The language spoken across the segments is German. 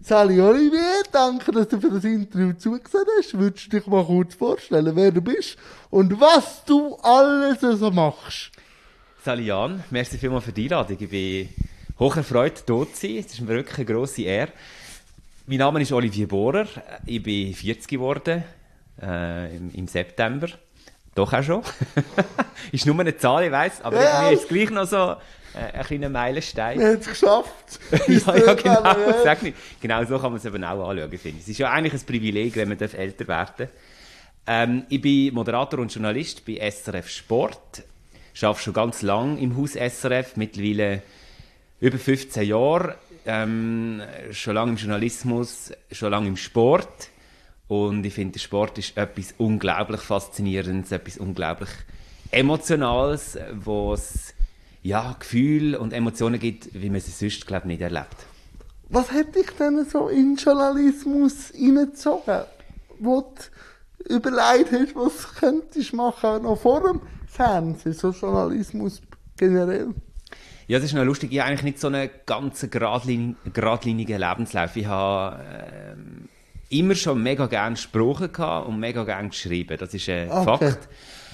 Sally Olivier, danke, dass du für das Interview zugesehen hast. Würdest du dich mal kurz vorstellen, wer du bist und was du alles so machst? Sally Jan, merci vielmals für die Einladung. Ich bin hoch erfreut, hier zu sein. Es ist mir wirklich eine grosse Ehre. Mein Name ist Olivier Bohrer. Ich bin 40 geworden im September. Doch auch schon. Ist nur eine Zahl, ich weiss, aber Ja. mir ist es gleich noch so ein kleiner Meilenstein. Wir haben es geschafft. ja, genau. Sag nicht. Genau so kann man es eben auch anschauen, finde ich. Es ist ja eigentlich ein Privileg, wenn man älter werden darf. Ich bin Moderator und Journalist bei SRF Sport. Ich arbeite schon ganz lange im Haus SRF, mittlerweile über 15 Jahre. Schon lange im Journalismus, schon lange im Sport. Und ich finde, der Sport ist etwas unglaublich Faszinierendes, etwas unglaublich Emotionales, wo es Gefühle und Emotionen gibt, wie man sie sonst, glaube ich, nicht erlebt. Was hat dich denn so in Journalismus hineingezogen? Wo du überlegt hast, was könntest du machen, noch vor dem Fernsehen, so Journalismus generell? Ja, das ist noch lustig. Ich habe eigentlich nicht so einen ganz geradlinigen Lebenslauf. Ich habe immer schon mega gerne gesprochen und mega gerne geschrieben. Das ist ein Fakt.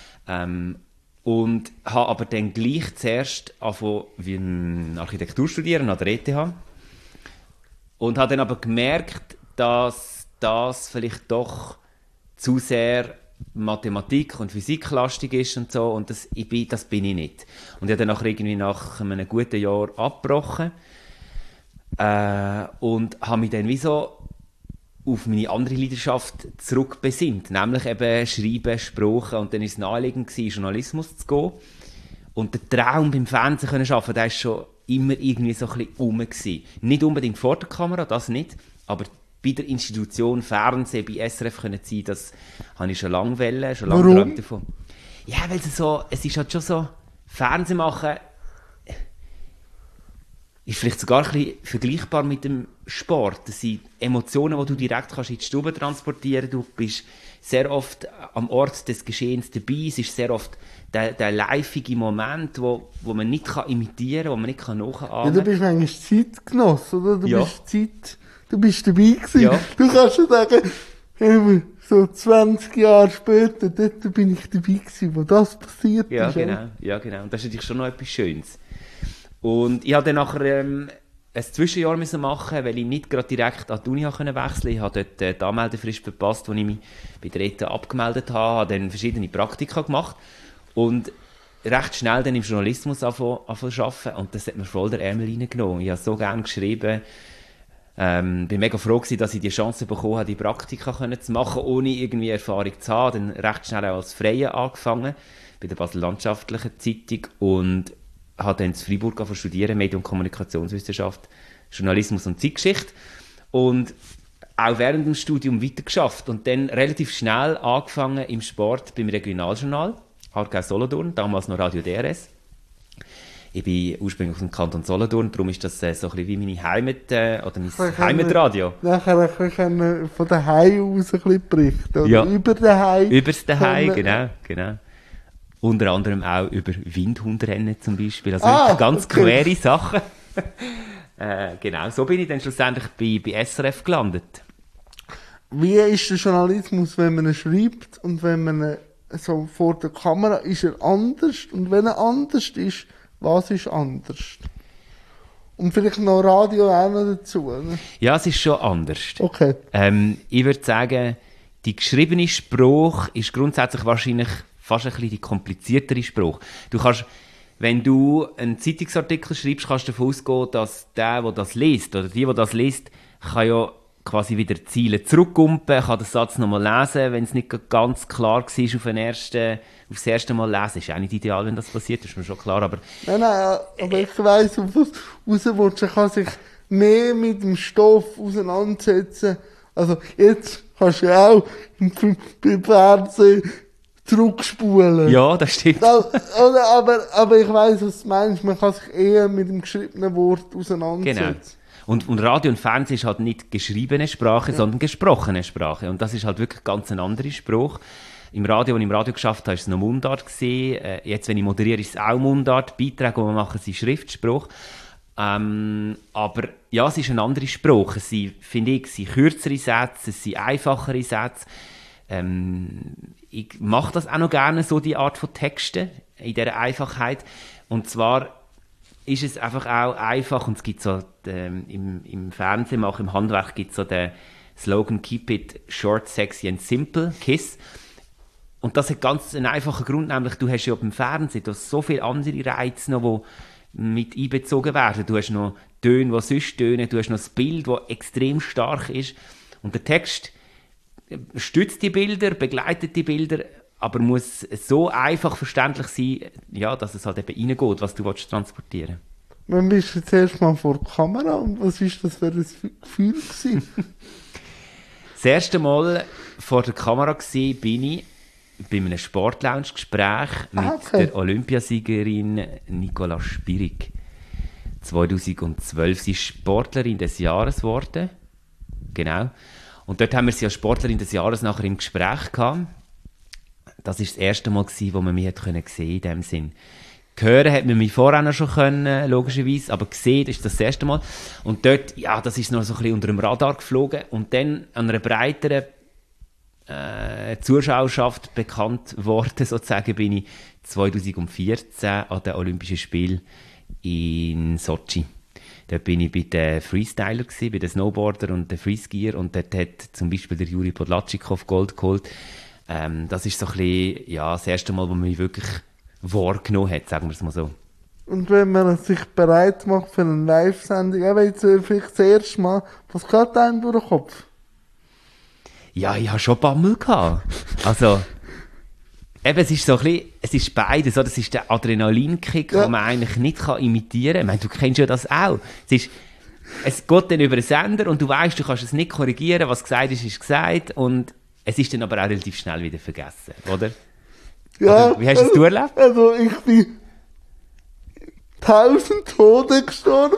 Und habe aber dann gleich zuerst angefangen, wie ein Architektur studieren an der ETH. Und habe dann aber gemerkt, dass das vielleicht doch zu sehr Mathematik und Physiklastig ist und so. Und das bin ich nicht. Und ich habe dann irgendwie nach einem guten Jahr abgebrochen. Und habe mich dann wie so auf meine andere Leidenschaft zurückbesinnt, nämlich eben Schreiben, Sprache, und dann war es naheliegend gewesen, Journalismus zu gehen. Und der Traum beim Fernsehen zu arbeiten, der war schon immer irgendwie so ein bisschen rum gewesen. Nicht unbedingt vor der Kamera, das nicht, aber bei der Institution Fernsehen, bei SRF können sein, das habe ich schon lange wollen, schon lange geträumt davon. Ja, weil es ist halt schon so, Fernsehen machen ist vielleicht sogar ein bisschen vergleichbar mit dem Sport. Das sind Emotionen, die du direkt kannst in die Stube transportieren kannst. Du bist sehr oft am Ort des Geschehens dabei. Es ist sehr oft der liveige Moment, wo man nicht imitieren kann, wo man nicht nachahmen kann. Ja, du bist manchmal Zeitgenosse, oder? Du bist dabei gewesen. Ja. Du kannst schon sagen, so 20 Jahre später, dort bin ich dabei gewesen, wo das passiert ist. Ja, genau. Und das ist natürlich schon noch etwas Schönes. Und ich musste dann nachher ein Zwischenjahr machen, weil ich nicht gerade direkt an die Uni wechseln konnte. Ich habe dort die Anmeldefrist verpasst, als ich mich bei der ETH abgemeldet habe, dann verschiedene Praktika gemacht und recht schnell dann im Journalismus angefangen zu arbeiten, und das hat mir voll der Ärmel reingenommen. Ich habe so gerne geschrieben. Bin mega froh gewesen, dass ich die Chance bekommen habe, die Praktika zu machen, ohne irgendwie Erfahrung zu haben. Dann recht schnell auch als Freie angefangen, bei der Basel-Landschaftlichen Zeitung, und habe dann in Freiburg studieren, Medien- und Kommunikationswissenschaft, Journalismus und Zeitgeschichte. Und auch während dem Studium weitergeschafft. Und dann relativ schnell angefangen im Sport beim Regionaljournal, Aargau-Solothurn, damals noch Radio DRS. Ich bin ursprünglich aus dem Kanton Solothurn, darum ist das so ein bisschen wie meine Heimat, oder mein Heimatradio. Nachher können wir von daheim aus ein bisschen berichten, oder? Ja. Über daheim. Über das Daheim, genau. Unter anderem auch über Windhundrennen zum Beispiel. Also wirklich ganz quere Sachen. Genau, so bin ich dann schlussendlich bei SRF gelandet. Wie ist der Journalismus, wenn man ihn schreibt und wenn man ihn so vor der Kamera, ist er anders? Und wenn er anders ist, was ist anders? Und vielleicht noch Radio auch noch dazu, ne? Ja, es ist schon anders. Okay. Ich würde sagen, die geschriebene Sprache ist grundsätzlich wahrscheinlich fast ein bisschen die kompliziertere Sprache. Du kannst, wenn du einen Zeitungsartikel schreibst, kannst du davon ausgehen, dass der das liest, oder die das liest, kann ja quasi wieder die Ziele zurückkumpen, kann den Satz nochmal lesen, wenn es nicht ganz klar war auf das erste Mal lesen. Ist auch nicht ideal, wenn das passiert, ist mir schon klar, aber... Nein, aber ich weiss, auf was raus willst. Er kann sich mehr mit dem Stoff auseinandersetzen. Also jetzt kannst du ja auch beim Fernsehen zurückspulen. Ja, das stimmt. Aber ich weiss, was du meinst. Man kann sich eher mit dem geschriebenen Wort auseinandersetzen. Genau. Und Radio und Fernsehen ist halt nicht geschriebene Sprache, sondern gesprochene Sprache. Und das ist halt wirklich ganz eine andere Sprache. Im Radio, als ich im Radio geschafft habe, war es noch Mundart gewesen. Jetzt, wenn ich moderiere, ist es auch Mundart. Beiträge, die wir machen, sind Schriftsprache. Aber ja, es ist eine andere Sprache. Finde ich, es sind kürzere Sätze, es sind einfachere Sätze. Ich mache das auch noch gerne, so die Art von Texten, in dieser Einfachheit. Und zwar ist es einfach auch einfach, und es gibt so, im Fernsehen, auch im Handwerk, gibt es so den Slogan «Keep it short, sexy and simple», KISS. Und das hat ganz einen einfachen Grund, nämlich du hast ja beim Fernsehen du hast so viele andere Reize noch, die mit einbezogen werden. Du hast noch Töne, die sonst tönen, du hast noch das Bild, das extrem stark ist. Und der Text stützt die Bilder, begleitet die Bilder, aber muss so einfach verständlich sein, ja, dass es halt eben reingeht, was du transportieren willst. Wann bist du zuerst mal vor der Kamera und was war das für ein Gefühl gewesen? Das erste Mal vor der Kamera bin ich bei einem Sportlounge-Gespräch mit der Olympiasiegerin Nicola Spirig. 2012 sie ist Sportlerin des Jahres geworden. Genau. Und dort haben wir sie als Sportlerin des Jahres nachher im Gespräch gehabt. Das war das erste Mal, wo man mich sehen konnte, in dem Sinn. Hören hat man mich vorher noch schon können, logischerweise, aber gesehen ist das erste Mal. Und dort, ja, das ist noch so ein bisschen unter dem Radar geflogen. Und dann an einer breiteren Zuschauerschaft bekannt worden, sozusagen, bin ich 2014 an den Olympischen Spielen in Sochi. Dort bin ich bei den Freestyler gewesen, bei den Snowboarder und den Freeskier, und dort hat zum Beispiel der Juri Podlatschikow Gold geholt. Das ist so ein bisschen, ja, das erste Mal, wo man mich wirklich wahrgenommen hat, sagen wir es mal so. Und wenn man sich bereit macht für eine Live-Sendung, eben jetzt vielleicht das erste Mal, was geht einem durch den Kopf? Ja, ich hatte schon Bammel gehabt. Also, eben, es ist so ein bisschen, es ist beides, oder? Das ist der Adrenalinkick, den man eigentlich nicht imitieren kann. Ich meine, du kennst ja das auch. Es geht dann über den Sender und du weißt, du kannst es nicht korrigieren, was gesagt ist gesagt, und es ist dann aber auch relativ schnell wieder vergessen, oder? Ja. Oder wie hast du es erlebt? Also, ich bin 1000 Tote gestorben,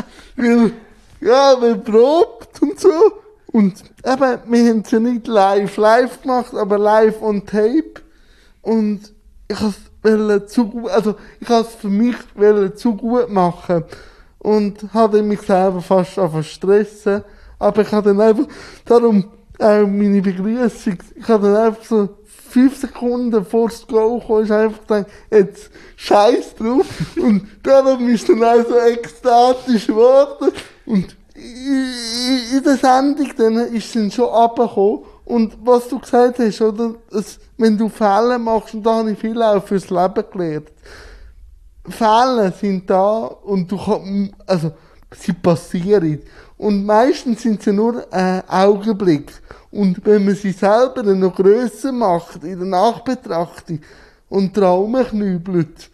weil probt und so. Und eben, wir haben es ja nicht live gemacht, aber live on tape. Und ich wollte es für mich zu gut machen. Und habe mich selber fast stressen. Aber ich habe dann einfach, darum auch meine Begrüßung, ich habe dann einfach so 5 Sekunden vor das Go gekommen, ist einfach gedacht, jetzt scheiß drauf. Und darum ist dann auch so ekstatisch geworden. Und in der Sendung dann ist es dann schon runtergekommen. Und was du gesagt hast, oder? Wenn du Fehler machst, und da habe ich viel auch fürs Leben gelernt. Fehler sind da und sie passieren. Und meistens sind sie nur ein Augenblick. Und wenn man sie selber dann noch grösser macht, in der Nachbetrachtung, und Traumknübelt,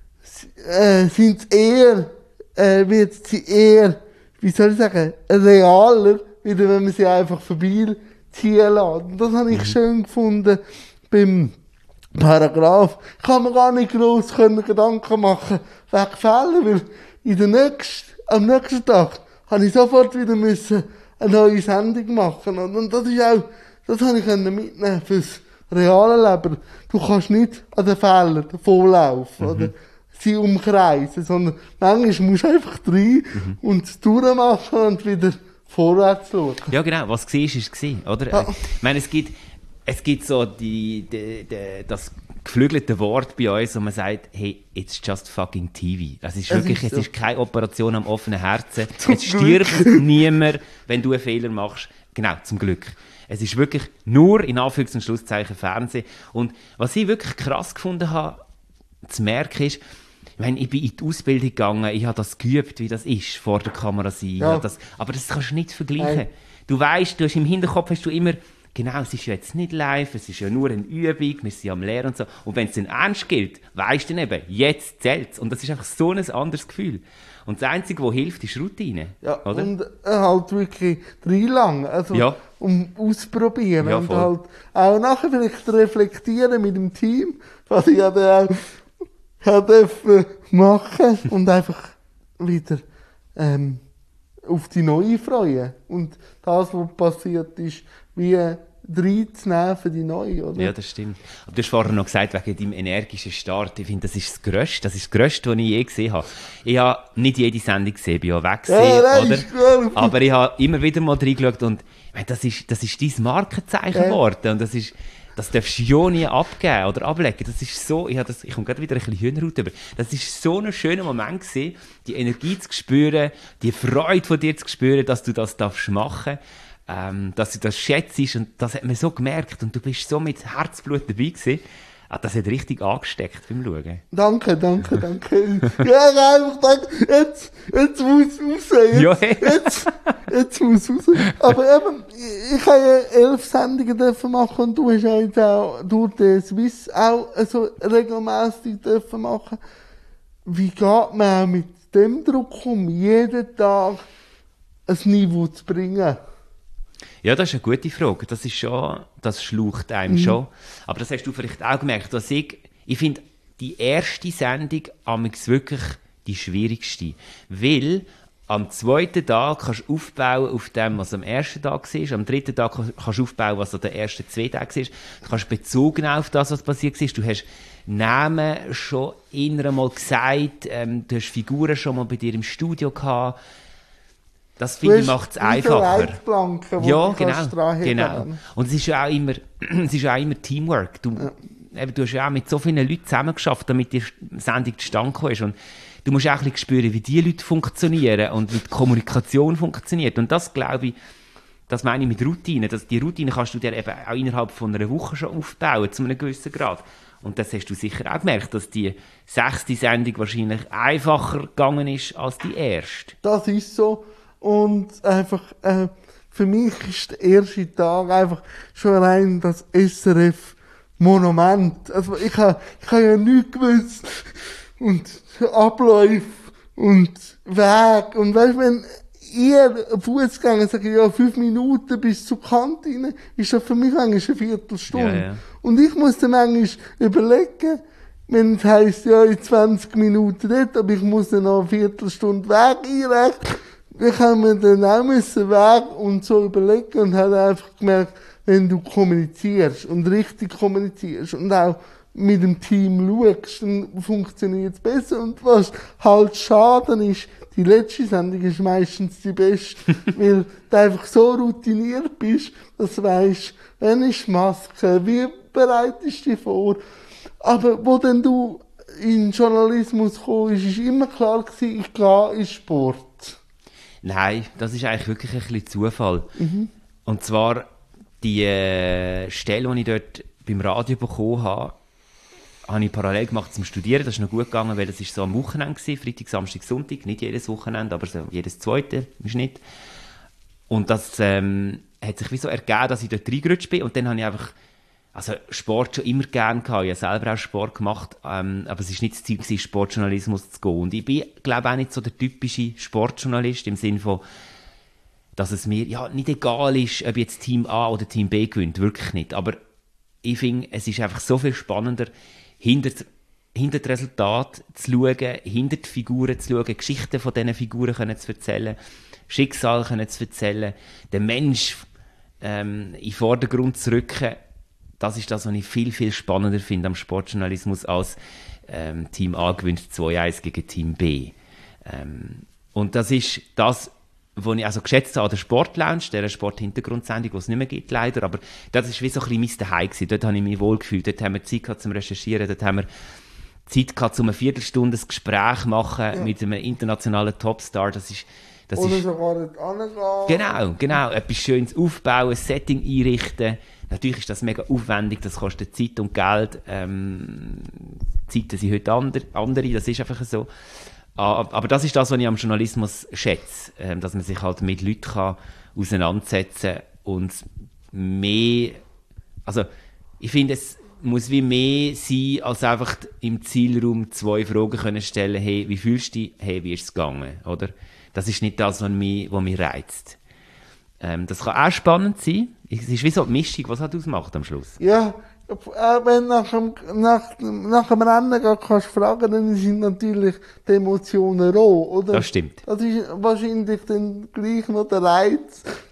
wird sie eher, wie soll ich sagen, realer, wieder wenn man sie einfach vorbeiziehen lässt. Und das habe ich schön gefunden beim Paragraph. Ich kann mir gar nicht gross Gedanken machen wegen Fehler, weil am nächsten Tag habe ich sofort wieder eine neue Sendung machen. Und das ist auch, das habe ich mitnehmen fürs reale Leben. Du kannst nicht an den Fehlern davonlaufen, oder sie umkreisen, sondern manchmal musst du einfach rein und es durchmachen und wieder vorwärts schauen. Ja, genau. Was war, war, oder? Ja. Ich meine, es gibt so das geflügelte Wort bei uns, wo man sagt, hey, it's just fucking TV. Es ist keine Operation am offenen Herzen. Es stirbt niemand, wenn du einen Fehler machst. Genau, zum Glück. Es ist wirklich nur, in Anführungs- und Schlusszeichen, Fernsehen. Und was ich wirklich krass gefunden habe, zu merken ist, ich bin in die Ausbildung gegangen, ich habe das geübt, wie das ist, vor der Kamera sein. Ja. Aber das kannst du nicht vergleichen. Nein. Du weißt, im Hinterkopf hast du immer, genau, es ist ja jetzt nicht live, es ist ja nur eine Übung, wir sind am Lernen und so. Und wenn es dann ernst gilt, weisst du dann eben, jetzt zählt es. Und das ist einfach so ein anderes Gefühl. Und das Einzige, was hilft, ist Routine. Ja, oder? Und halt wirklich reinlangen, um auszuprobieren. Und halt auch nachher vielleicht reflektieren mit dem Team, was ich ja dann auch dürfen machen und einfach wieder auf die Neue freuen. Und das, was passiert ist, wie reinzunehmen für die neue, oder? Ja, das stimmt. Aber du hast vorher noch gesagt, wegen deinem energischen Start. Ich finde, das ist das Größte, was ich je gesehen habe. Ich habe nicht jede Sendung gesehen, bin ja weg gewesen, oder? Aber ich habe immer wieder mal reingeschaut und ich meine, das ist dein Markenzeichen geworden. Und das darfst du ja nie abgeben oder ablegen. Das ist so, ich komme gerade wieder ein bisschen Hühnerhaut über. Das ist so ein schöner Moment gewesen, die Energie zu spüren, die Freude von dir zu spüren, dass du das machen darfst, dass du das schätzt und das hat man so gemerkt und du bist so mit Herzblut dabei gewesen. Das hat richtig angesteckt beim Schauen. Danke. Ja, ich habe einfach gedacht, jetzt muss raus. Jetzt muss raus. Aber eben, ich habe ja 11 Sendungen dürfen machen und du hast ja jetzt auch durch den Swiss auch so regelmäßig dürfen machen. Wie geht man auch mit dem Druck um, jeden Tag ein Niveau zu bringen? Ja, das ist eine gute Frage. Das schlaucht einem schon. Aber das hast du vielleicht auch gemerkt, dass ich finde, die erste Sendung ist wirklich die schwierigste. Weil am zweiten Tag kannst du aufbauen auf dem, was am ersten Tag war. Am dritten Tag kannst du aufbauen, was an den ersten 2 Tagen war. Du kannst Bezug nehmen auf das, was passiert ist. Du hast Namen schon inner mal gesagt. Du hast Figuren schon mal bei dir im Studio gehabt. Das finde ich macht es einfacher. Ja, genau. Und es ist ja auch immer Teamwork. Du hast ja auch mit so vielen Leuten zusammengeschafft, damit die Sendung zustande gekommen ist. Und du musst auch ein bisschen spüren, wie die Leute funktionieren und wie die Kommunikation funktioniert. Und das, glaube ich, das meine ich mit Routine. Die Routine kannst du dir eben auch innerhalb von einer Woche schon aufbauen, zu einem gewissen Grad. Und das hast du sicher auch gemerkt, dass die 6. Sendung wahrscheinlich einfacher gegangen ist als die erste. Das ist so. Und einfach, für mich ist der erste Tag einfach schon allein das SRF-Monument. Also ich habe ja nichts gewusst. Und Abläufe und Weg. Und weißt du, wenn ihr Fußgänger sagt, ja, 5 Minuten bis zur Kantine, ist das für mich eigentlich eine Viertelstunde. Ja. Und ich muss dann manchmal überlegen, wenn es heisst, ja, in 20 Minuten dort, aber ich muss dann noch eine Viertelstunde Weg einrechnen. Ich habe mir dann auch Weg und so überlegen und habe einfach gemerkt, wenn du kommunizierst und richtig kommunizierst und auch mit dem Team schaust, dann funktioniert es besser. Und was halt schade ist, die letzte Sendung ist meistens die beste, weil du einfach so routiniert bist, dass du weisst, wenn ist Maske, wie bereitest du dich vor. Aber wo dann du in den Journalismus kommst, ist immer klar gewesen, ich gehe in Sport. Nein, das ist eigentlich wirklich ein bisschen Zufall. Und zwar die Stelle, die ich dort beim Radio bekommen habe ich parallel gemacht zum Studieren. Das ist noch gut gegangen, weil das so am Wochenende war, Freitag, Samstag, Sonntag. Nicht jedes Wochenende, aber so jedes zweite im Schnitt. Und das hat sich wie so ergeben, dass ich dort reingerutscht bin. Und dann habe ich einfach Sport schon immer gerne gehabt. Ich habe selber auch Sport gemacht, aber es war nicht das Ziel gewesen, Sportjournalismus zu gehen. Und ich bin, glaube auch nicht so der typische Sportjournalist im Sinne von, dass es mir nicht egal ist, ob jetzt Team A oder Team B gewinnt. Wirklich nicht. Aber ich finde, es ist einfach so viel spannender, hinter das Resultat zu schauen, hinter die Figuren zu schauen, Geschichten von diesen Figuren zu erzählen, Schicksal zu erzählen, den Mensch in den Vordergrund zu rücken. Das ist das, was ich viel, viel spannender finde am Sportjournalismus als Team A gewinnt 2-1 gegen Team B. Und das ist das, was ich also geschätzt habe an der Sportlounge, der Sporthintergrundsendung, die es nicht mehr gibt, leider. Aber das war wie so ein bisschen mein Zuhause. Dort habe ich mich wohlgefühlt. Dort haben wir Zeit gehabt zum Recherchieren. Dort haben wir Zeit gehabt, um eine Viertelstunde ein Gespräch zu machen mit einem internationalen Topstar. Oder sogar nicht angehen. Genau. Etwas Schönes aufbauen, ein Setting einrichten. Natürlich ist das mega aufwendig, das kostet Zeit und Geld. Zeiten sind heute andere, das ist einfach so. Aber das ist das, was ich am Journalismus schätze, dass man sich halt mit Leuten kann auseinandersetzen kann und mehr, also ich finde, es muss wie mehr sein, als einfach im Zielraum 2 Fragen können stellen, hey, wie fühlst du dich, hey, wie ist es gegangen, oder? Das ist nicht das, was mich reizt. Das kann auch spannend sein. Es ist wie so eine Mischung, was hat ausmacht am Schluss. Ja, wenn nach dem Rennen kannst du fragen, dann sind natürlich die Emotionen roh, oder? Das stimmt. Das ist wahrscheinlich dann gleich noch der Reiz,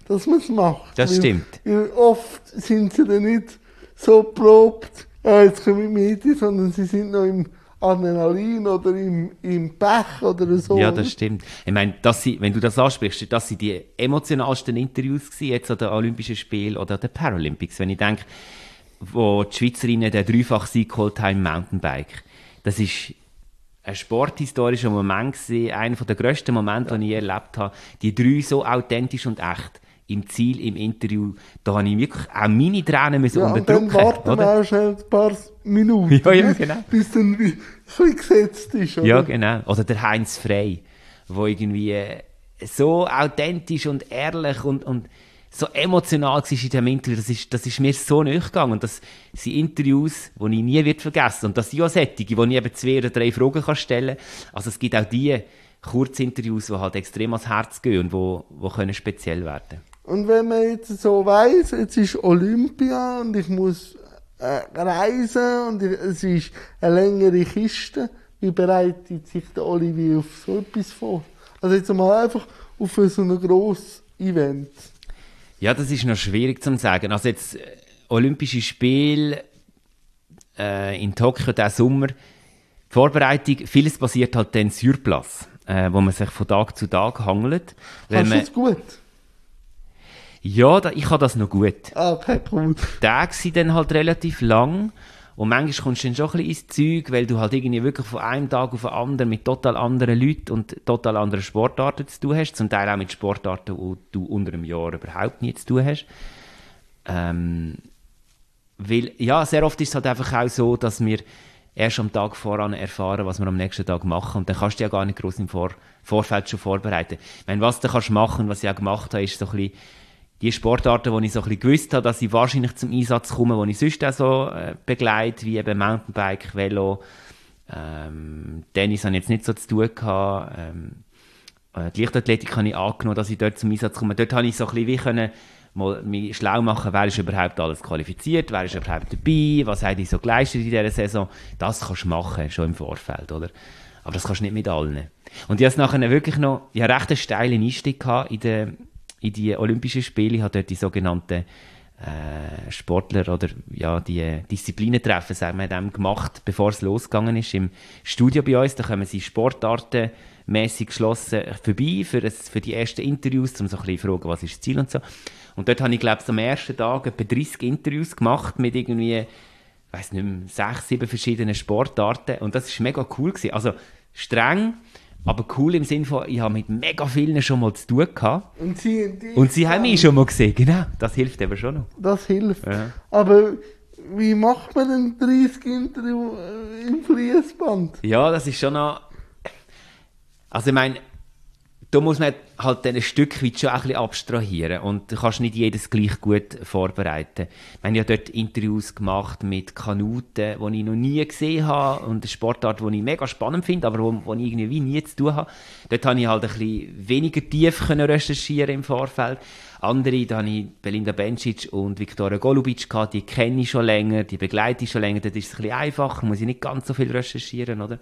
dass man es macht. Das stimmt. Weil oft sind sie dann nicht so probt, ja, jetzt kommen die Medien, sondern sie sind noch im Adrenalin oder im Pech oder so. Ja, das stimmt. Ich meine, wenn du das ansprichst, das sind die emotionalsten Interviews gewesen, jetzt an den Olympischen Spielen oder an den Paralympics. Wenn ich denke, wo die Schweizerinnen den Dreifach-Sieg geholt haben im Mountainbike. Das ist ein sporthistorischer Moment gewesen, einer der grössten Momente, die ich erlebt habe. Die 3 so authentisch und echt. Im Ziel, im Interview, da habe ich wirklich auch meine Tränen müssen unterdrücken. Und dann warten wir auch schnell ein paar Minuten, ja, genau. bis dann ein bisschen gesetzt ist. Oder? Ja, genau. Oder der Heinz Frey, der irgendwie so authentisch und ehrlich und so emotional war in diesem Interview. Das ist mir so nahe gegangen. Und das sind Interviews, die ich nie vergessen werde. Und das sind auch solche, wo ich eben 2 oder 3 Fragen stellen kann. Also es gibt auch die Kurzinterviews, die halt extrem ans Herz gehen und die können speziell werden. Und wenn man jetzt so weiss, jetzt ist Olympia und ich muss reisen und es ist eine längere Kiste, wie bereitet sich der Olivier auf so etwas vor? Also jetzt mal einfach auf so ein grosses Event. Ja, das ist noch schwierig zu sagen. Also jetzt Olympische Spiele in Tokio diesen Sommer, die Vorbereitung, vieles passiert halt dann sur place, wo man sich von Tag zu Tag hangelt. Kannst du das gut? Ja, ich kann das noch gut. Okay, cool. Die Tage sind dann halt relativ lang und manchmal kommst du dann schon ein bisschen ins Zeug, weil du halt irgendwie wirklich von einem Tag auf den anderen mit total anderen Leuten und total anderen Sportarten zu tun hast, zum Teil auch mit Sportarten, die du unter einem Jahr überhaupt nie zu tun hast. Weil, ja, sehr oft ist es halt einfach auch so, dass wir erst am Tag voran erfahren, was wir am nächsten Tag machen. Und dann kannst du ja gar nicht groß im Vorfeld schon vorbereiten. Ich meine, was du kannst machen, was ich auch gemacht habe, ist so ein bisschen die Sportarten, wo ich so ein bisschen gewusst habe, dass sie wahrscheinlich zum Einsatz kommen, die ich sonst auch so begleite, wie eben Mountainbike, Velo. Tennis habe ich jetzt nicht so zu tun gehabt. Die Leichtathletik habe ich angenommen, dass ich dort zum Einsatz komme. Dort habe ich so ein bisschen wie können mal mich schlau machen, wer ist überhaupt alles qualifiziert, wer ist überhaupt dabei, was habe ich so geleistet in dieser Saison. Das kannst du machen, schon im Vorfeld, oder? Aber das kannst du nicht mit allen. Und ich habe nachher wirklich noch, ich hatte recht einen steilen Einstieg in die Olympischen Spiele. Ich habe dort die sogenannten Sportler oder ja, die Disziplinentreffen, sagen wir, dem gemacht, bevor es losgegangen ist im Studio bei uns. Da kommen sie sportartenmässig geschlossen vorbei für die ersten Interviews, um so ein bisschen zu fragen, was ist das Ziel und so. Und dort habe ich, glaube ich, am ersten Tag etwa 30 Interviews gemacht mit irgendwie, ich weiss nicht mehr, 6, 7 verschiedenen Sportarten. Und das war mega cool gewesen. Also streng, aber cool im Sinne von, ich habe mit mega vielen schon mal zu tun gehabt. Und sie haben mich schon mal gesehen, genau. Das hilft eben schon noch. Das hilft. Ja. Aber wie macht man denn 30 Interviews im Fließband? Ja, das ist schon noch... Also ich meine, da muss man halt ein Stück weit schon ein bisschen abstrahieren und du kannst nicht jedes gleich gut vorbereiten. Wir haben ja dort Interviews gemacht mit Kanuten, die ich noch nie gesehen habe und eine Sportart, die ich mega spannend finde, aber wo ich irgendwie nie zu tun habe. Dort konnte ich halt ein bisschen weniger tief recherchieren im Vorfeld. Andere, da hatte ich Belinda Bencic und Viktoria Golubic gehabt, die kenne ich schon länger, die begleite ich schon länger, dort ist es ein bisschen einfacher, muss ich nicht ganz so viel recherchieren, oder?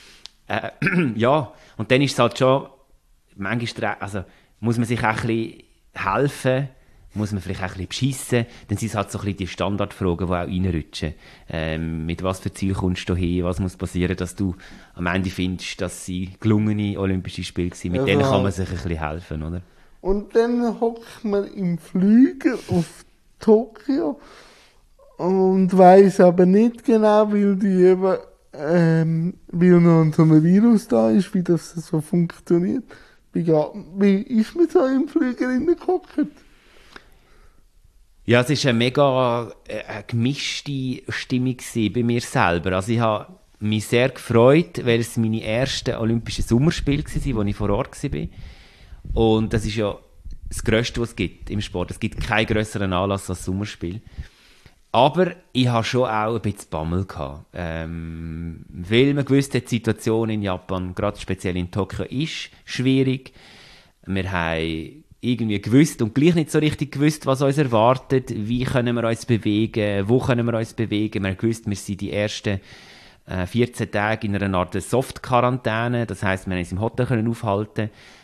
Ja, und dann ist es halt schon manchmal, also muss man sich auch ein bisschen helfen, muss man vielleicht auch ein bisschen beschissen, dann sind es halt so ein bisschen die Standardfragen, die auch reinrutschen. Mit was für Ziel kommst du hin, was muss passieren, dass du am Ende findest, dass sie gelungene Olympische Spiele waren. Mit denen kann man sich ein bisschen helfen, oder? Und dann hockt man im Flüger auf Tokio und weiss aber nicht genau, weil die eben, weil noch so ein Virus da ist, wie das so funktioniert. Wie ist man so im Flüger reingehockt? Ja, es war eine mega gemischte Stimmung bei mir selber. Also ich habe mich sehr gefreut, weil es meine ersten Olympischen Sommerspiele waren, wo ich vor Ort war. Und das ist ja das Grösste, was es gibt im Sport. Es gibt keinen grösseren Anlass als Sommerspiel. Aber ich hatte schon auch ein bisschen Bammel gehabt. Weil man gewusst hat, die Situation in Japan, gerade speziell in Tokio, ist schwierig. Wir haben irgendwie gewusst und gleich nicht so richtig gewusst, was uns erwartet. Wie können wir uns bewegen? Wo können wir uns bewegen? Wir haben gewusst, wir sind die ersten 14 Tage in einer Art Soft-Quarantäne. Das heisst, wir können uns im Hotel aufhalten.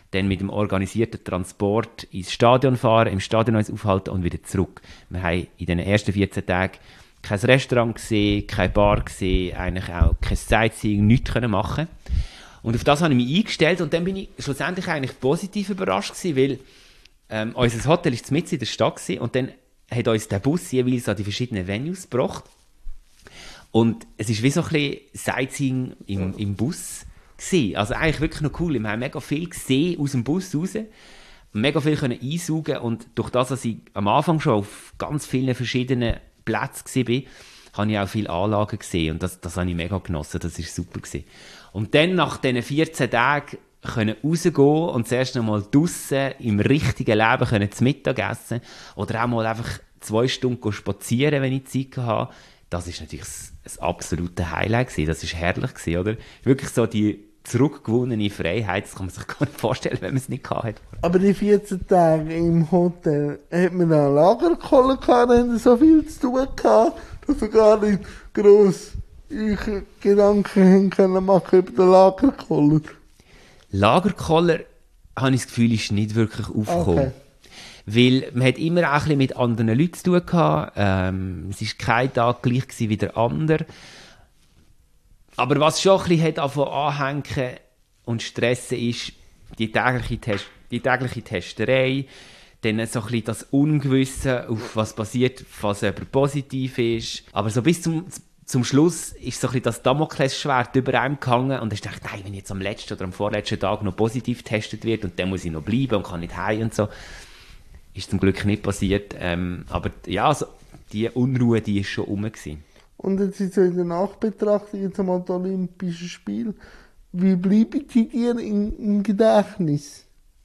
dann mit dem organisierten Transport ins Stadion fahren, im Stadion uns aufhalten und wieder zurück. Wir haben in den ersten 14 Tagen kein Restaurant gesehen, keine Bar gesehen, eigentlich auch kein Sightseeing, nichts können machen. Und auf das habe ich mich eingestellt und dann bin ich schlussendlich eigentlich positiv überrascht gewesen, weil unser Hotel ist mitten in der Stadt gewesen, und dann hat uns der Bus jeweils an die verschiedenen Venues gebracht. Und es ist wie so ein bisschen Sightseeing im Bus gewesen. Also eigentlich wirklich noch cool. Wir haben mega viel gesehen aus dem Bus raus, mega viel können einsaugen, und durch das, dass ich am Anfang schon auf ganz vielen verschiedenen Plätzen war, habe ich auch viele Anlagen gesehen und das habe ich mega genossen, das war super gewesen. Und dann nach diesen 14 Tagen können rausgehen und zuerst einmal draussen im richtigen Leben können zu Mittag essen oder auch mal einfach 2 Stunden spazieren, wenn ich Zeit hatte. Das ist natürlich das absolute Highlight gewesen. Das war herrlich gewesen, oder? Wirklich so die zurückgewonnene Freiheit, das kann man sich gar nicht vorstellen, wenn man es nicht hatte. Aber die 14 Tage im Hotel, hat man da Lagerkoller gehabt, haben so viel zu tun gehabt, dass wir gar nicht gross Gedanken haben können machen über den Lagerkoller. Lagerkoller, habe ich das Gefühl, ist nicht wirklich aufgekommen. Okay. Weil man hat immer auch ein bisschen mit anderen Leuten zu tun gehabt. Es war kein Tag gleich wie der andere. Aber was schon ein bisschen anhängen und stressen ist, die tägliche Testerei, dann so ein bisschen das Ungewisse, auf was passiert, falls jemand positiv ist. Aber so bis zum Schluss ist so ein bisschen das Damoklesschwert über einem gehangen und ich dachte, nein, wenn ich jetzt am letzten oder am vorletzten Tag noch positiv getestet wird und dann muss ich noch bleiben und kann nicht heim und so. Ist zum Glück nicht passiert. Aber ja, also, die Unruhe, die ist schon rum gewesen. Und jetzt ist so in der Nachbetrachtung jetzt einmal die Olympischen Spiele. Wie bleiben die dir im Gedächtnis?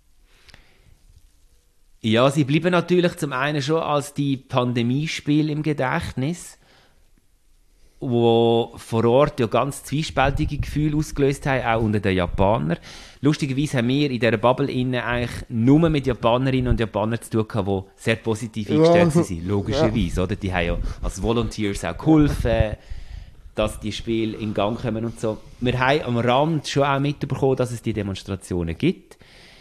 Ja, sie bleiben natürlich zum einen schon als die Pandemiespiele im Gedächtnis, wo vor Ort ja ganz zwiespältige Gefühle ausgelöst haben, auch unter den Japanern. Lustigerweise haben wir in dieser Bubble eigentlich nur mit Japanerinnen und Japanern zu tun gehabt, die sehr positiv eingestellt waren, logischerweise. Oder? Die haben ja als Volunteers auch geholfen, dass die Spiele in Gang kommen und so. Wir haben am Rand schon auch mitbekommen, dass es die Demonstrationen gibt.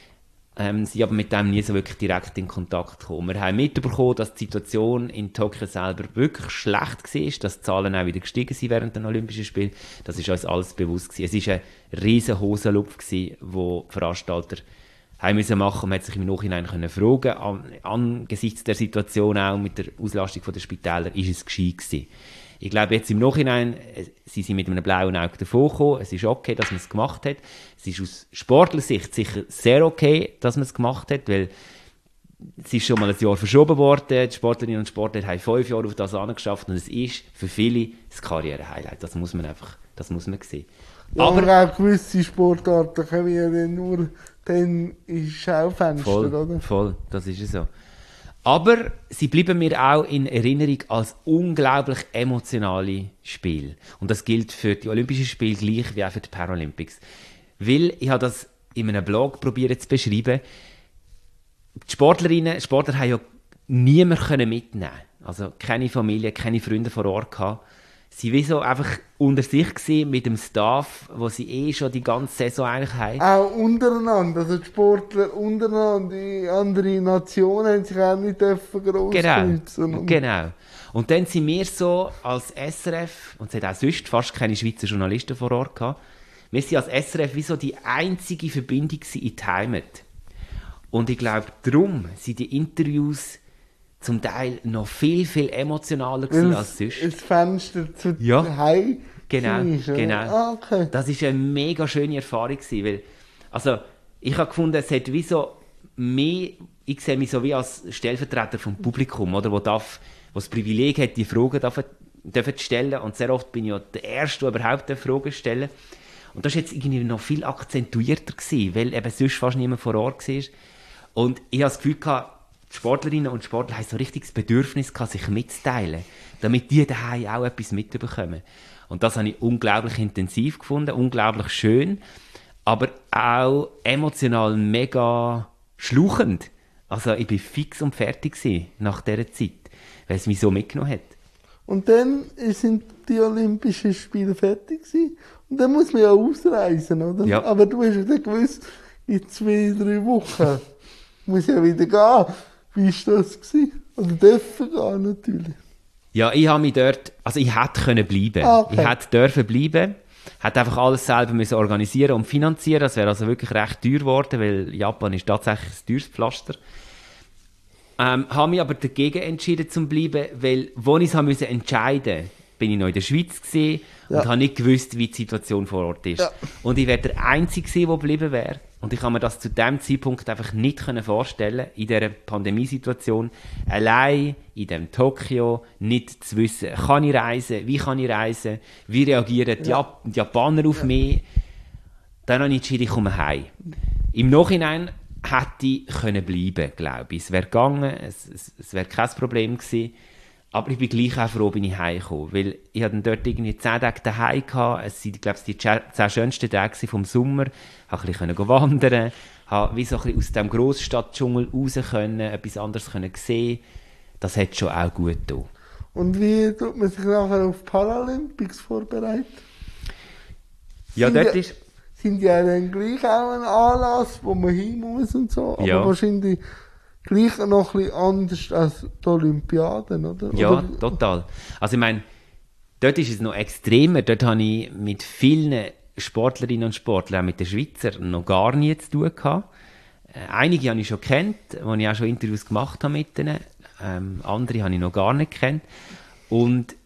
Sie aber mit dem nie so wirklich direkt in Kontakt gekommen. Wir haben mitbekommen, dass die Situation in Tokio selber wirklich schlecht war, dass die Zahlen auch wieder gestiegen sind während den Olympischen Spielen. Das ist uns alles bewusst gewesen. Es war ein riesen Hosenlupf, den die Veranstalter haben müssen machen. Man hat sich im Nachhinein fragen, angesichts der Situation auch mit der Auslastung der Spitäler, ist es gescheit gewesen. Ich glaube, jetzt im Nachhinein, sie sind mit einem blauen Auge davon gekommen. Es ist okay, dass man es gemacht hat. Es ist aus Sportlersicht sicher sehr okay, dass man es gemacht hat, weil es ist schon mal ein Jahr verschoben worden. Die Sportlerinnen und Sportler haben 5 Jahre auf das angeschafft und es ist für viele das Karriere-Highlight. Das muss man sehen. Ja, aber auch gewisse Sportarten können wir ja nur dann ins Schaufenster, oder? Voll, das ist so. Aber sie bleiben mir auch in Erinnerung als unglaublich emotionale Spiele. Und das gilt für die Olympischen Spiele gleich wie auch für die Paralympics. Weil, ich habe das in einem Blog probiert zu beschreiben, die Sportlerinnen und Sportler haben ja niemanden mitnehmen können. Also keine Familie, keine Freunde vor Ort gehabt. Sie waren so einfach unter sich gewesen mit dem Staff, wo sie schon die ganze Saison eigentlich haben. Auch untereinander, also die Sportler untereinander, die anderen Nationen haben sich auch nicht gross benutzen. Genau. Und dann sind wir so als SRF, und es hat auch sonst fast keine Schweizer Journalisten vor Ort gehabt, wir sind als SRF wie so die einzige Verbindung in die Heimat. Und ich glaube, darum sind die Interviews zum Teil noch viel, viel emotionaler als sonst. Das Fenster zu Hause. Genau. Okay. Das war eine mega schöne Erfahrung gewesen, weil, also, ich habe gefunden, es hat wie so mehr, ich sehe mich so wie als Stellvertreter vom Publikum, oder, wo das Privileg hat, die Fragen dürfen stellen, und sehr oft bin ich ja der Erste, der überhaupt Fragen stellen. Und das war jetzt irgendwie noch viel akzentuierter gewesen, weil eben sonst fast niemand vor Ort war. Und ich habe das Gefühl gehabt, die Sportlerinnen und Sportler haben so ein richtiges Bedürfnis gehabt, sich mitzuteilen, damit die daheim auch etwas mitbekommen. Und das habe ich unglaublich intensiv gefunden, unglaublich schön, aber auch emotional mega schlauchend. Also ich war fix und fertig nach dieser Zeit, weil es mich so mitgenommen hat. Und dann sind die Olympischen Spiele fertig gewesen. Und dann muss man ja ausreisen, oder? Ja. Aber du hast ja dann gewusst, in 2-3 Wochen. Muss ja wieder gehen. Wie war das gewesen? Oder dürfen gehen, natürlich. Ja, ich habe mich dort, also ich hätte können bleiben. Okay. Ich hätte dürfen bleiben. Hätte einfach alles selber müssen organisieren und finanzieren. Das wäre also wirklich recht teuer geworden, weil Japan ist tatsächlich ein teures Pflaster. Habe mich aber dagegen entschieden zu bleiben, weil, als ich es entscheiden musste, bin ich noch in der Schweiz gewesen und habe nicht gewusst, wie die Situation vor Ort ist. Ja. Und ich wäre der Einzige gewesen, der geblieben wäre. Und ich kann mir das zu diesem Zeitpunkt einfach nicht vorstellen, in dieser Pandemiesituation, allein in diesem Tokio, nicht zu wissen, kann ich reisen, wie reagieren die Japaner auf mich. Dann habe ich entschieden, ich komme heim. Im Nachhinein hätte ich bleiben können, glaube ich. Es wäre gegangen, es wäre kein Problem gewesen. Aber ich bin gleich auch froh, bin ich heimgekommen. Weil ich hatte dort irgendwie 10 Tage daheim gehabt. Es waren, glaube ich, die 10 schönsten Tage vom Sommer. Ich konnte ein bisschen wandern, habe wie so ein bisschen aus dem Grossstadtdschungel raus können, etwas anderes können sehen. Das hat schon auch gut getan. Und wie tut man sich nachher auf Paralympics vorbereiten? Ja, dort ist... Sind ja dann gleich auch ein Anlass, wo man hin muss und so. Aber Ja. wahrscheinlich gleich noch ein bisschen anders als die Olympiaden, oder? Ja, Oder? total. Also ich meine, dort ist es noch extremer. Dort habe ich mit vielen Sportlerinnen und Sportlern, auch mit den Schweizer, noch gar nie zu tun gehabt. Einige habe ich schon kennt, wo ich auch schon Interviews gemacht habe mit denen. Andere habe ich noch gar nicht kennt. Und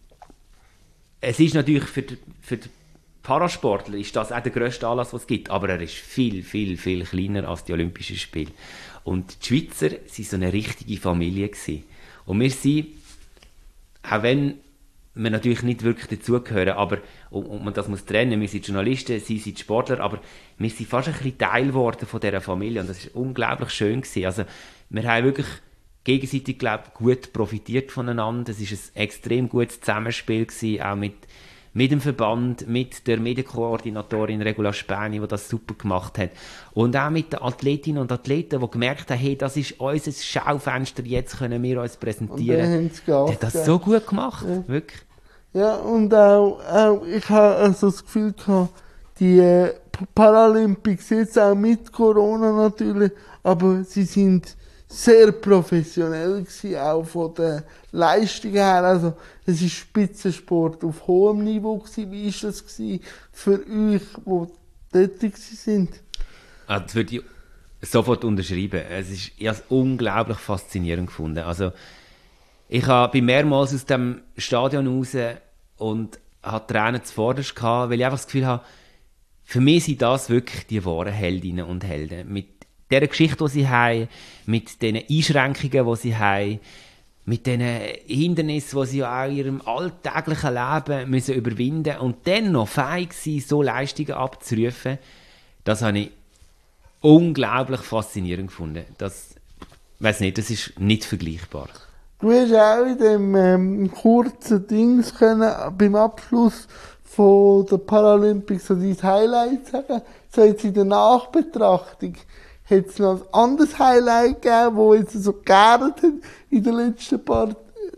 es ist natürlich für die Parasportler ist das auch der grösste Anlass, was es gibt. Aber er ist viel, viel, viel kleiner als die Olympischen Spiele. Und die Schweizer waren so eine richtige Familie gewesen. Und wir sind, auch wenn wir natürlich nicht wirklich dazugehören, aber und man das muss trennen, wir sind Journalisten, sie sind Sportler, aber wir sind fast ein bisschen Teil geworden von dieser Familie und das war unglaublich schön gewesen. Also wir haben wirklich gegenseitig, glaube ich, gut profitiert voneinander. Es war ein extrem gutes Zusammenspiel gewesen, auch mit dem Verband, mit der Medienkoordinatorin Regula Späni, die das super gemacht hat. Und auch mit den Athletinnen und Athleten, die gemerkt haben, hey, das ist unser Schaufenster, jetzt können wir uns präsentieren. Die haben das so gut gemacht, wirklich. Ja, und auch ich habe also das Gefühl gehabt, die Paralympics, jetzt auch mit Corona natürlich, aber sie sind sehr professionell gewesen, auch von der Leistung her. Also, es ist Spitzensport auf hohem Niveau gewesen. Wie ist das gewesen für euch, die tätig sind? Also, das würde ich sofort unterschreiben. Ich habe es unglaublich faszinierend gefunden. Also, ich bin mehrmals aus dem Stadion raus und hatte Tränen zuvorderst gehabt, weil ich einfach das Gefühl habe, für mich sind das wirklich die wahren Heldinnen und Helden. Mit dieser Geschichte, die sie haben, mit den Einschränkungen, die sie haben, mit den Hindernissen, die sie auch in ihrem alltäglichen Leben müssen überwinden müssen und dann noch fähig sein, so Leistungen abzurufen, das habe ich unglaublich faszinierend gefunden. Das, weiss nicht, das ist nicht vergleichbar. Du hast auch in dem kurzen Dings können, beim Abschluss von der Paralympics so dein Highlight sagen. So jetzt in der Nachbetrachtung hat es noch ein anderes Highlight gegeben, das jetzt so geärgert hat in den letzten paar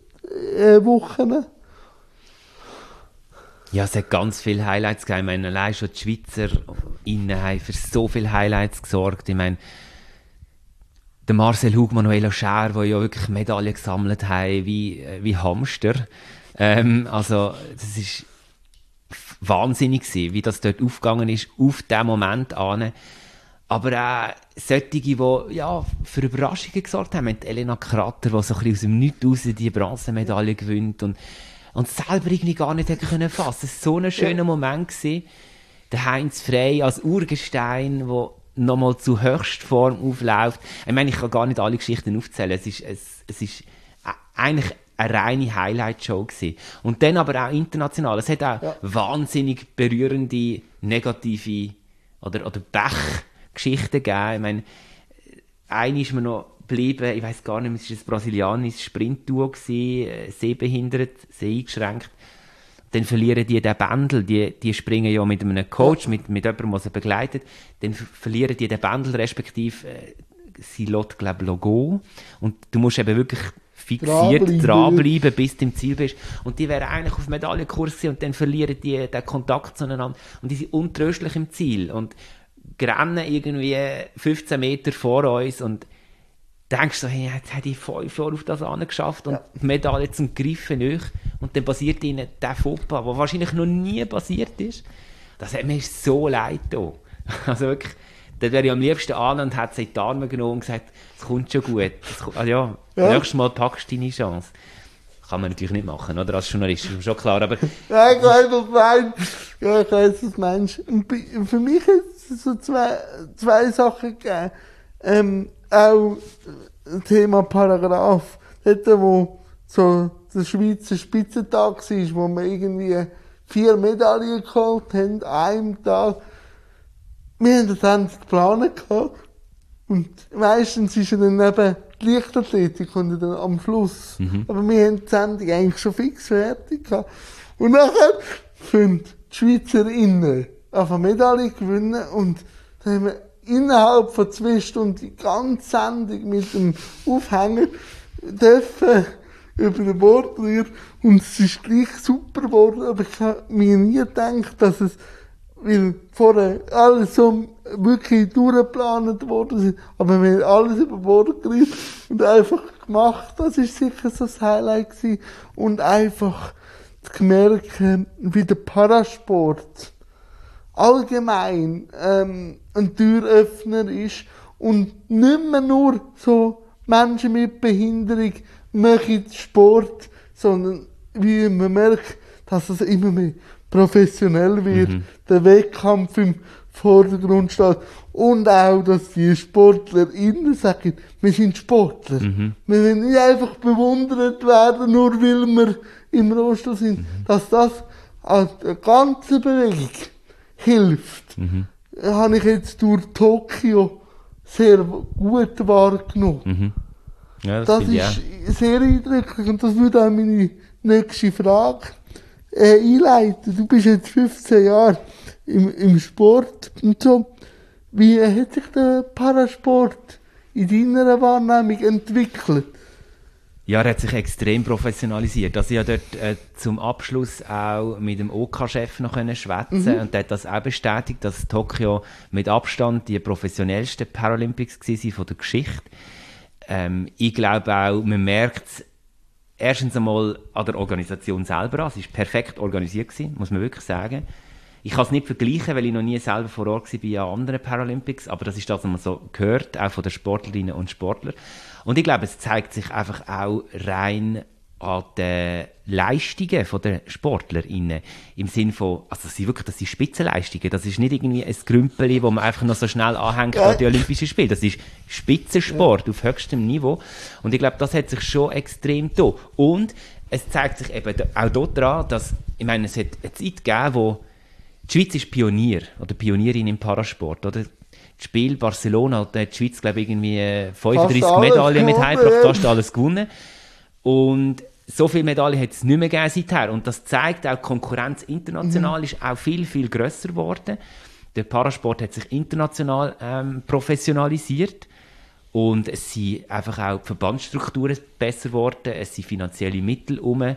Wochen? Ja, es hat ganz viele Highlights gegeben. Ich meine, allein schon die Schweizer innen haben für so viele Highlights gesorgt. Ich meine, der Marcel Hug, Manuela Schär, die ja wirklich Medaillen gesammelt haben, wie Hamster. Also, das ist wahnsinnig gewesen, wie das dort aufgegangen ist, auf diesen Moment an. Aber auch solche, die ja, für Überraschungen gesorgt haben. Die Elena Kratter, die so ein bisschen aus dem Nichts raus die Bronzemedaille gewinnt und selber irgendwie gar nicht hätte können fassen. Es war so ein schöner Moment gewesen. Der Heinz Frey als Urgestein, der nochmal zu Höchstform aufläuft. Ich meine, ich kann gar nicht alle Geschichten aufzählen. Es ist eigentlich eine reine Highlight-Show gewesen. Und dann aber auch international. Es hat auch wahnsinnig berührende, negative oder Pech-Geschichten gegeben. Ich meine, eine ist mir noch geblieben, ich weiss gar nicht mehr, es war ein brasilianisches Sprintduo, sehbehindert, eingeschränkt. Dann verlieren die den Bändel, die springen ja mit einem Coach, mit jemandem, der sie begleitet, dann verlieren die den Bändel, respektive sie lässt, glaube ich, Logo. Und du musst eben wirklich fixiert dranbleiben, bis du im Ziel bist. Und die wären eigentlich auf Medaillenkurs und dann verlieren die den Kontakt zueinander. Und die sind untröstlich im Ziel. Und rennen irgendwie 15 Meter vor uns und denkst so, hey, jetzt hätte ich 5 Jahre auf das angeschafft und die Medaille zum Greifen nicht. Und dann passiert ihnen der Fauxpas, der wahrscheinlich noch nie passiert ist. Das hat mir so leid getan. Also wirklich, da wäre ich am liebsten an und hätte sie in die Arme genommen und gesagt, es kommt schon gut. Nächstes Mal packst du deine Chance. Kann man natürlich nicht machen, oder? Als Journalist, ist mir schon klar, aber... Ja, ich weiß, was du meinst. Ja, ich weiß, was du meinst. Und für mich hat es so zwei Sachen gegeben. Auch Thema Paragraph. Dort, wo so der Schweizer Spitzentag war, wo wir irgendwie 4 Medaillen geholt haben, an einem Tag. Wir haben das endlich geplant gehabt. Und meistens ist ja dann eben die Leichtathletik und dann am Schluss. Aber wir haben die Sendung eigentlich schon fix fertig gehabt. Und nachher können die Schweizerinnen auf eine Medaille gewinnen und dann haben wir innerhalb von 2 Stunden die ganze Sendung mit dem Aufhänger dürfen über den Bord rühren und es ist gleich super geworden, aber ich habe mir nie gedacht, dass es, weil vorher alles so wirklich durchgeplant worden ist, aber wir haben alles über Bord gerissen und einfach gemacht, das ist sicher so das Highlight gewesen und einfach zu merken, wie der Parasport allgemein ein Türöffner ist und nicht mehr nur so Menschen mit Behinderung machen Sport, sondern wie man merkt, dass es immer mehr professionell wird, der Wettkampf im Vordergrund steht und auch, dass die SportlerInnen sagen, wir sind Sportler. Wir wollen nicht einfach bewundert werden, nur weil wir im Rollstuhl sind, dass das an der ganzen Bewegung hilft, habe ich jetzt durch Tokio sehr gut wahrgenommen. Ja, das ist sehr eindrücklich und das würde auch meine nächste Frage einleiten. Du bist jetzt 15 Jahre im Sport und so. Wie hat sich der Parasport in deiner Wahrnehmung entwickelt? Ja, er hat sich extrem professionalisiert. Also ich habe dort zum Abschluss auch mit dem OK-Chef noch schwätzen und der hat das auch bestätigt, dass Tokio mit Abstand die professionellsten Paralympics waren von der Geschichte. Ich glaube auch, man merkt es erstens einmal an der Organisation selber an. Es war perfekt organisiert gewesen, muss man wirklich sagen. Ich kann es nicht vergleichen, weil ich noch nie selber vor Ort war an anderen Paralympics, aber das ist das, was man so gehört, auch von den Sportlerinnen und Sportlern. Und ich glaube, es zeigt sich einfach auch rein an den Leistungen der SportlerInnen. Im Sinne von, also das sind Spitzenleistungen. Das ist nicht irgendwie ein Grümpeli, wo man einfach noch so schnell anhängt an die Olympischen Spiele. Das ist Spitzensport auf höchstem Niveau. Und ich glaube, das hat sich schon extrem getan. Und es zeigt sich eben auch dort daran, dass, ich meine, es hat eine Zeit gegeben, wo die Schweiz ist Pionier oder Pionierin im Parasport, oder? Das Spiel Barcelona, da hat die Schweiz, glaube ich, irgendwie 35 Medaillen mit heimgebracht, fast alles gewonnen. Und so viele Medaillen hat es nicht mehr gegeben seither. Und das zeigt auch, die Konkurrenz international ist auch viel, viel grösser geworden. Der Parasport hat sich international professionalisiert. Und es sind einfach auch die Verbandsstrukturen besser geworden, es sind finanzielle Mittel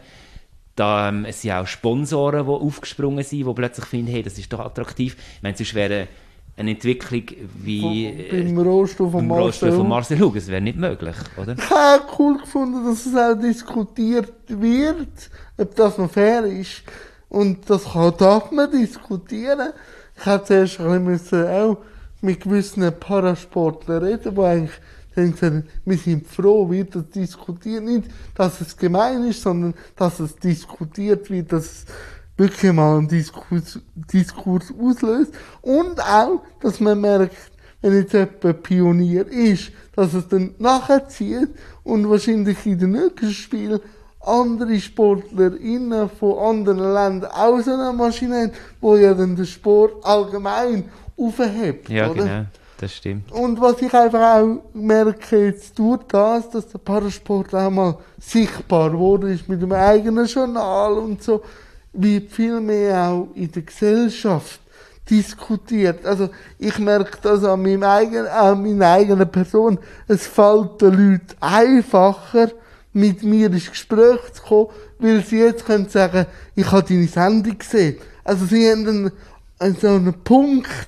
es sind auch Sponsoren, die aufgesprungen sind, die plötzlich finden, hey, das ist doch attraktiv. Ich meine, sonst wäre eine Entwicklung wie beim Rollstuhl von Marcel Hug, das wäre nicht möglich, oder? Ich habe cool gefunden, dass es auch diskutiert wird, ob das noch fair ist. Und das darf man diskutieren. Ich hätte zuerst ein bisschen auch mit gewissen Parasportlern reden, die eigentlich sagen, wir sind froh, wird das diskutiert. Nicht, dass es gemein ist, sondern dass es diskutiert wird, dass es wirklich mal einen Diskurs auslöst. Und auch, dass man merkt, wenn jetzt jemand Pionier ist, dass es dann nachzieht und wahrscheinlich in den nächsten Spielen andere SportlerInnen von anderen Ländern auch so eine Maschine haben, die ja dann den Sport allgemein aufhebt. Ja, oder? genau. Das stimmt. Und was ich einfach auch merke jetzt durch das, dass der Parasport auch mal sichtbar geworden ist mit dem eigenen Journal und so, wie viel mehr auch in der Gesellschaft diskutiert. Also ich merke das an meiner eigenen Person. Es fällt den Leuten einfacher, mit mir ins Gespräch zu kommen, weil sie jetzt können sagen, ich habe deine Sendung gesehen. Also sie haben so einen Punkt,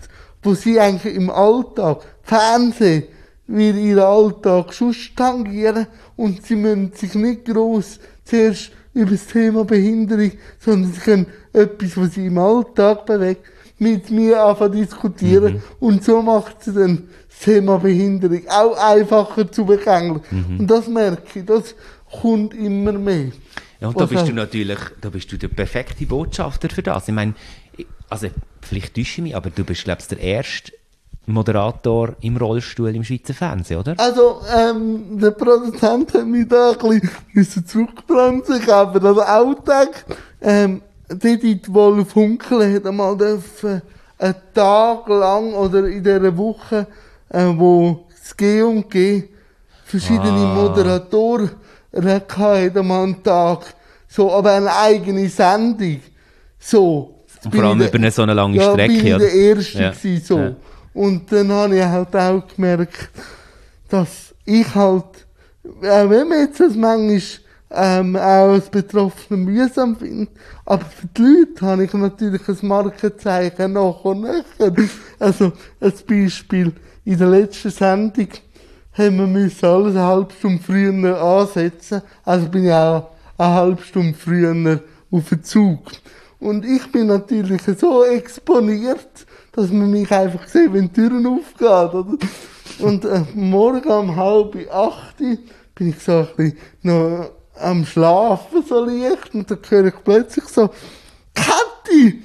wo sie eigentlich im Alltag, Fernsehen, will ihren Alltag schon tangieren und sie müssen sich nicht gross zuerst über das Thema Behinderung, sondern sie können etwas, was sie im Alltag bewegt, mit mir anfangen zu diskutieren und so macht sie dann das Thema Behinderung auch einfacher zu begängeln. Und das merke ich, das kommt immer mehr. Ja, und da bist du natürlich, da bist du der perfekte Botschafter für das. Ich meine, also vielleicht täusche ich mich, aber du bist, glaube ich, der erste Moderator im Rollstuhl im Schweizer Fernsehen, oder? Also, der Produzent hat mich da ein bisschen zurückbremsen, aber das Outtake, Edith Wolf-Hunkel hat einmal einen Tag lang oder in dieser Woche, wo das G&G verschiedene Moderatoren hatten, einmal einen Tag, so, aber eine eigene Sendung, so. Und vor allem über so eine lange Strecke, bin ich oder? der Erste Ja. gewesen, so. Ja. Und dann habe ich halt auch gemerkt, dass ich halt, auch wenn man jetzt das manchmal auch als Betroffener mühsam finde, aber für die Leute habe ich natürlich ein Markenzeichen nach und nach. Also, ein Beispiel, in der letzten Sendung haben wir müssen alles eine halbe Stunde früher ansetzen. Also bin ich auch eine halbe Stunde früher auf den Zug. Und ich bin natürlich so exponiert, dass man mich einfach sieht, wenn die Türen aufgehen, oder? Und morgen um 7:30 bin ich so ein bisschen noch am Schlafen, so leicht, und dann höre ich plötzlich so, Kathi!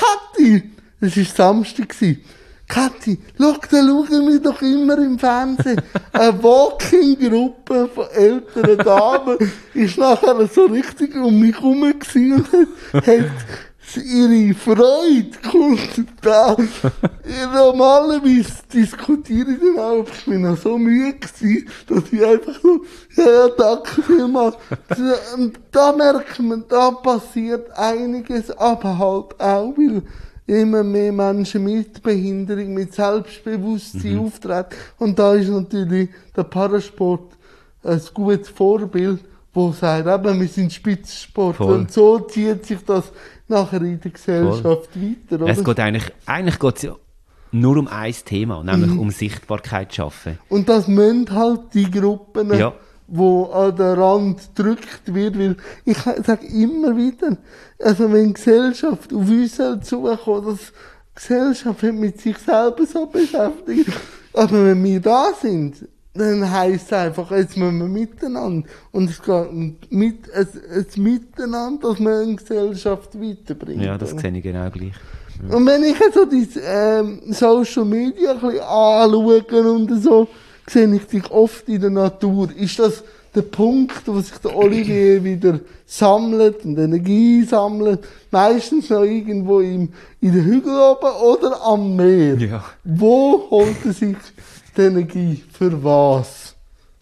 Das war Samstag. Kathi, schau, da schauen wir doch immer im Fernsehen. Eine Walking-Gruppe von älteren Damen ist nachher so richtig um mich herum gewesen und hat ihre Freude kommt da. Normalerweise diskutiere ich dann auch, ich bin noch so müde gewesen, dass ich einfach so, ja, danke vielmals. Und da merkt man, da passiert einiges, aber halt auch, weil immer mehr Menschen mit Behinderung, mit Selbstbewusstsein auftreten. Und da ist natürlich der Parasport ein gutes Vorbild, wo sagt, eben, wir sind Spitzensportler. Voll. Und so zieht sich das nachher in der Gesellschaft weiter, oder? Es geht eigentlich geht's ja nur um ein Thema, nämlich um Sichtbarkeit zu schaffen. Und das müssen halt die Gruppen, Ja. wo an den Rand gedrückt wird, weil ich sage immer wieder, also wenn die Gesellschaft auf uns zukommt, dass die Gesellschaft hat mit sich selber so beschäftigt, aber wenn wir da sind, dann heisst es einfach, jetzt müssen wir miteinander. Und es geht ein Miteinander, dass man eine Gesellschaft weiterbringt. Ja, das sehe ich genau gleich. Und wenn ich so die Social Media ein bisschen anschaue und so, sehe ich dich oft in der Natur. Ist das der Punkt, wo sich der Olivier wieder sammelt und Energie sammelt? Meistens noch irgendwo in den Hügeln oben oder am Meer? Ja. Wo holt er sich die Energie? Für was?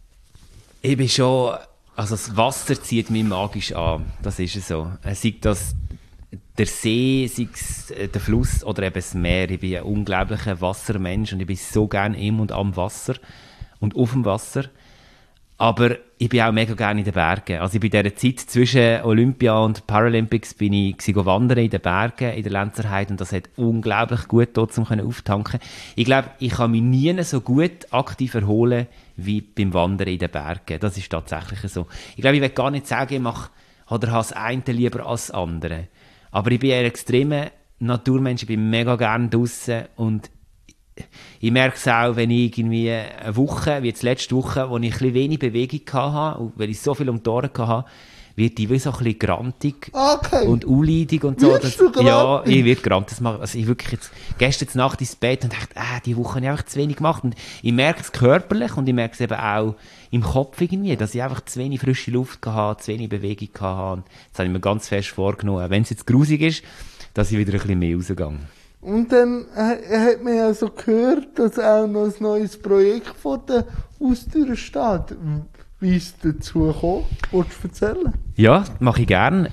Ich bin schon, also das Wasser zieht mich magisch an. Das ist es so. Sei das der See, sei es der Fluss oder eben das Meer. Ich bin ein unglaublicher Wassermensch und ich bin so gerne im und am Wasser und auf dem Wasser. Aber ich bin auch mega gerne in den Bergen. Also in dieser Zeit zwischen Olympia und Paralympics bin ich wandern in den Bergen, in der Lenzerheide, und das hat unglaublich gut dort zum auftanken. Ich glaube, ich kann mich nie so gut aktiv erholen wie beim Wandern in den Bergen. Das ist tatsächlich so. Ich glaube, ich will gar nicht sagen, ich mache oder habe das eine lieber als das andere. Aber ich bin ein extremer Naturmensch, ich bin mega gerne draussen und ich merke es auch, wenn ich irgendwie eine Woche, wie jetzt letzte Woche, wo ich ein bisschen wenig Bewegung hatte, weil ich so viel um die Ohren hatte, wird ich wie so ein bisschen grantig und unleidig und so. Wirst du grantig? Ja, ich werde grantig. Also ich wirklich jetzt, gestern Nacht ins Bett und dachte, die Woche habe ich einfach zu wenig gemacht. Und ich merke es körperlich und ich merke es eben auch im Kopf irgendwie, dass ich einfach zu wenig frische Luft hatte, zu wenig Bewegung hatte. Und das habe ich mir ganz fest vorgenommen, wenn es jetzt grusig ist, dass ich wieder ein bisschen mehr rausgehe. Und dann hat man ja so gehört, dass auch noch ein neues Projekt vor der Haustür steht. Wie ist es dazu gekommen? Willst du erzählen? Ja, mache ich gerne.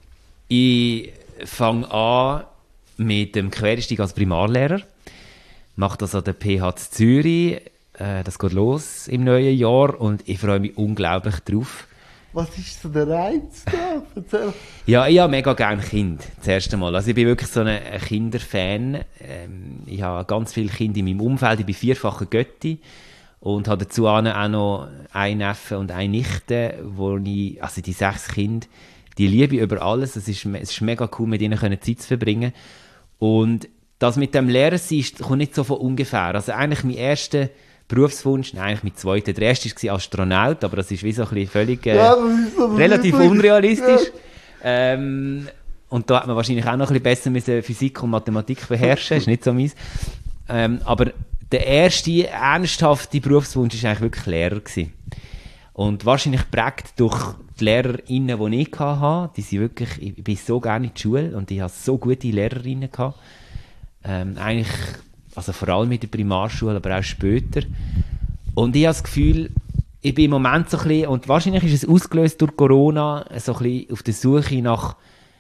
Ich fange an mit dem Quereinstieg als Primarlehrer. Mache das an der PH Zürich. Das geht los im neuen Jahr und ich freue mich unglaublich drauf. Was ist so der Reiz da? Erzähl. Ja, ich habe mega gerne Kinder, das erste Mal. Also ich bin wirklich so ein Kinderfan. Ich habe ganz viele Kinder in meinem Umfeld. Ich bin vierfacher Götti und habe dazu auch noch einen Neffen und eine Nichte, wo ich, also die 6 Kinder, die liebe ich über alles. Es ist mega cool, mit ihnen Zeit zu verbringen. Und das mit dem Lehrer sein, kommt nicht so von ungefähr. Also eigentlich mein erster Berufswunsch, nein, eigentlich mein zweiter. Der erste war Astronaut, aber das ist wie so ein bisschen völlig So relativ unrealistisch. Ja. Und da hat man wahrscheinlich auch noch ein bisschen besser müssen Physik und Mathematik beherrschen, ist nicht so meins. Aber der erste ernsthafte Berufswunsch war eigentlich wirklich Lehrer gewesen. Und wahrscheinlich geprägt durch die LehrerInnen, die ich hatte. Die sind wirklich, ich bin so gerne in die Schule und ich hatte so gute Lehrerinnen gehabt. Eigentlich, also vor allem in der Primarschule, aber auch später. Und ich habe das Gefühl, ich bin im Moment so ein bisschen, und wahrscheinlich ist es ausgelöst durch Corona, so ein bisschen auf der Suche nach,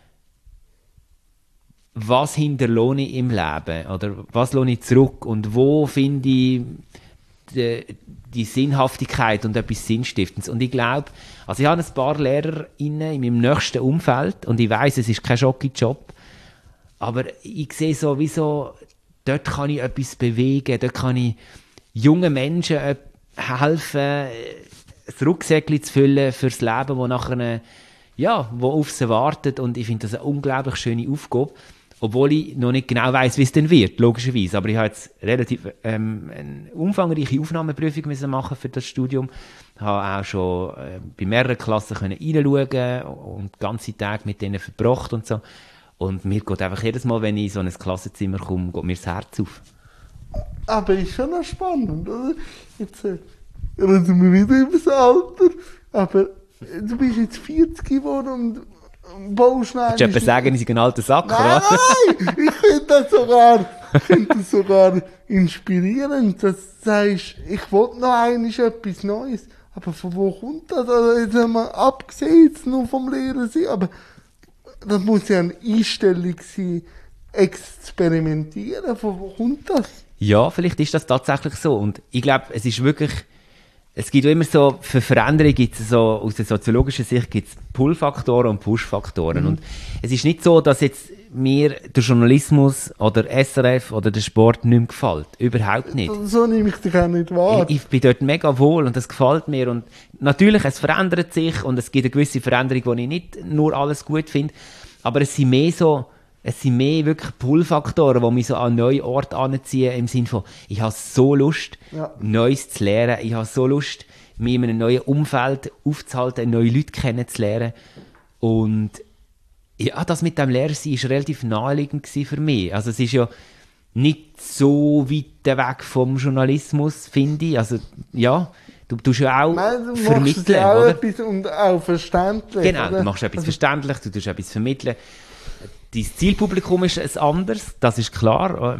was hinterlohne ich im Leben? Oder was lohne ich zurück? Und wo finde ich die Sinnhaftigkeit und etwas Sinnstiftendes? Und ich glaube, also ich habe ein paar LehrerInnen in meinem nächsten Umfeld und ich weiss, es ist kein Job, aber ich sehe sowieso, dort kann ich etwas bewegen, dort kann ich jungen Menschen helfen, ein Rucksäckchen zu füllen fürs Leben, wo nachher, ja, wo auf sie wartet. Und ich finde das eine unglaublich schöne Aufgabe, obwohl ich noch nicht genau weiss, wie es denn wird, logischerweise. Aber ich habe jetzt relativ eine umfangreiche Aufnahmeprüfung müssen machen für das Studium. Ich habe auch schon bei mehreren Klassen reinschauen und ganze Tage mit denen verbracht und so. Und mir geht einfach jedes Mal, wenn ich in so ein Klassenzimmer komme, geht mir das Herz auf. Aber ist schon noch spannend, oder? Jetzt reden wir wieder über das Alter. Aber du bist jetzt 40 geworden und baust schnell. Willst du etwas sagen, ich bin ein alter Sack, nein, oder? nein! Ich finde das sogar inspirierend, dass du sagst, ich will noch einmal etwas Neues. Aber von wo kommt das? Also jetzt haben wir abgesehen jetzt nur vom Lehrer sein, aber das muss ja eine Einstellung sein, experimentieren. Von wo kommt das? Ja, vielleicht ist das tatsächlich so. Und ich glaube, es ist wirklich, es gibt immer so, für Veränderungen gibt es so, aus der soziologischen Sicht gibt es Pull-Faktoren und Push-Faktoren. Und es ist nicht so, dass jetzt mir der Journalismus oder SRF oder der Sport nicht mehr gefällt. Überhaupt nicht. So nehme ich dich auch nicht wahr. Ich bin dort mega wohl und das gefällt mir. Und natürlich, es verändert sich und es gibt eine gewisse Veränderung, wo ich nicht nur alles gut finde. Aber es sind mehr wirklich Pull-Faktoren, die mich so an neue Orte anziehen, im Sinne von, ich habe so Lust, Neues zu lernen. Ich habe so Lust, mich in einem neuen Umfeld aufzuhalten, neue Leute kennenzulernen. Und ja, das mit dem Lehrersein war relativ naheliegend für mich. Also es ist ja nicht so weit weg vom Journalismus, finde ich. Also ja, du tust ja auch vermitteln, ja auch oder? Etwas und auch verständlich. Genau, oder? du machst etwas verständlich, du tust etwas vermitteln. Dein Zielpublikum ist ein anderes, das ist klar.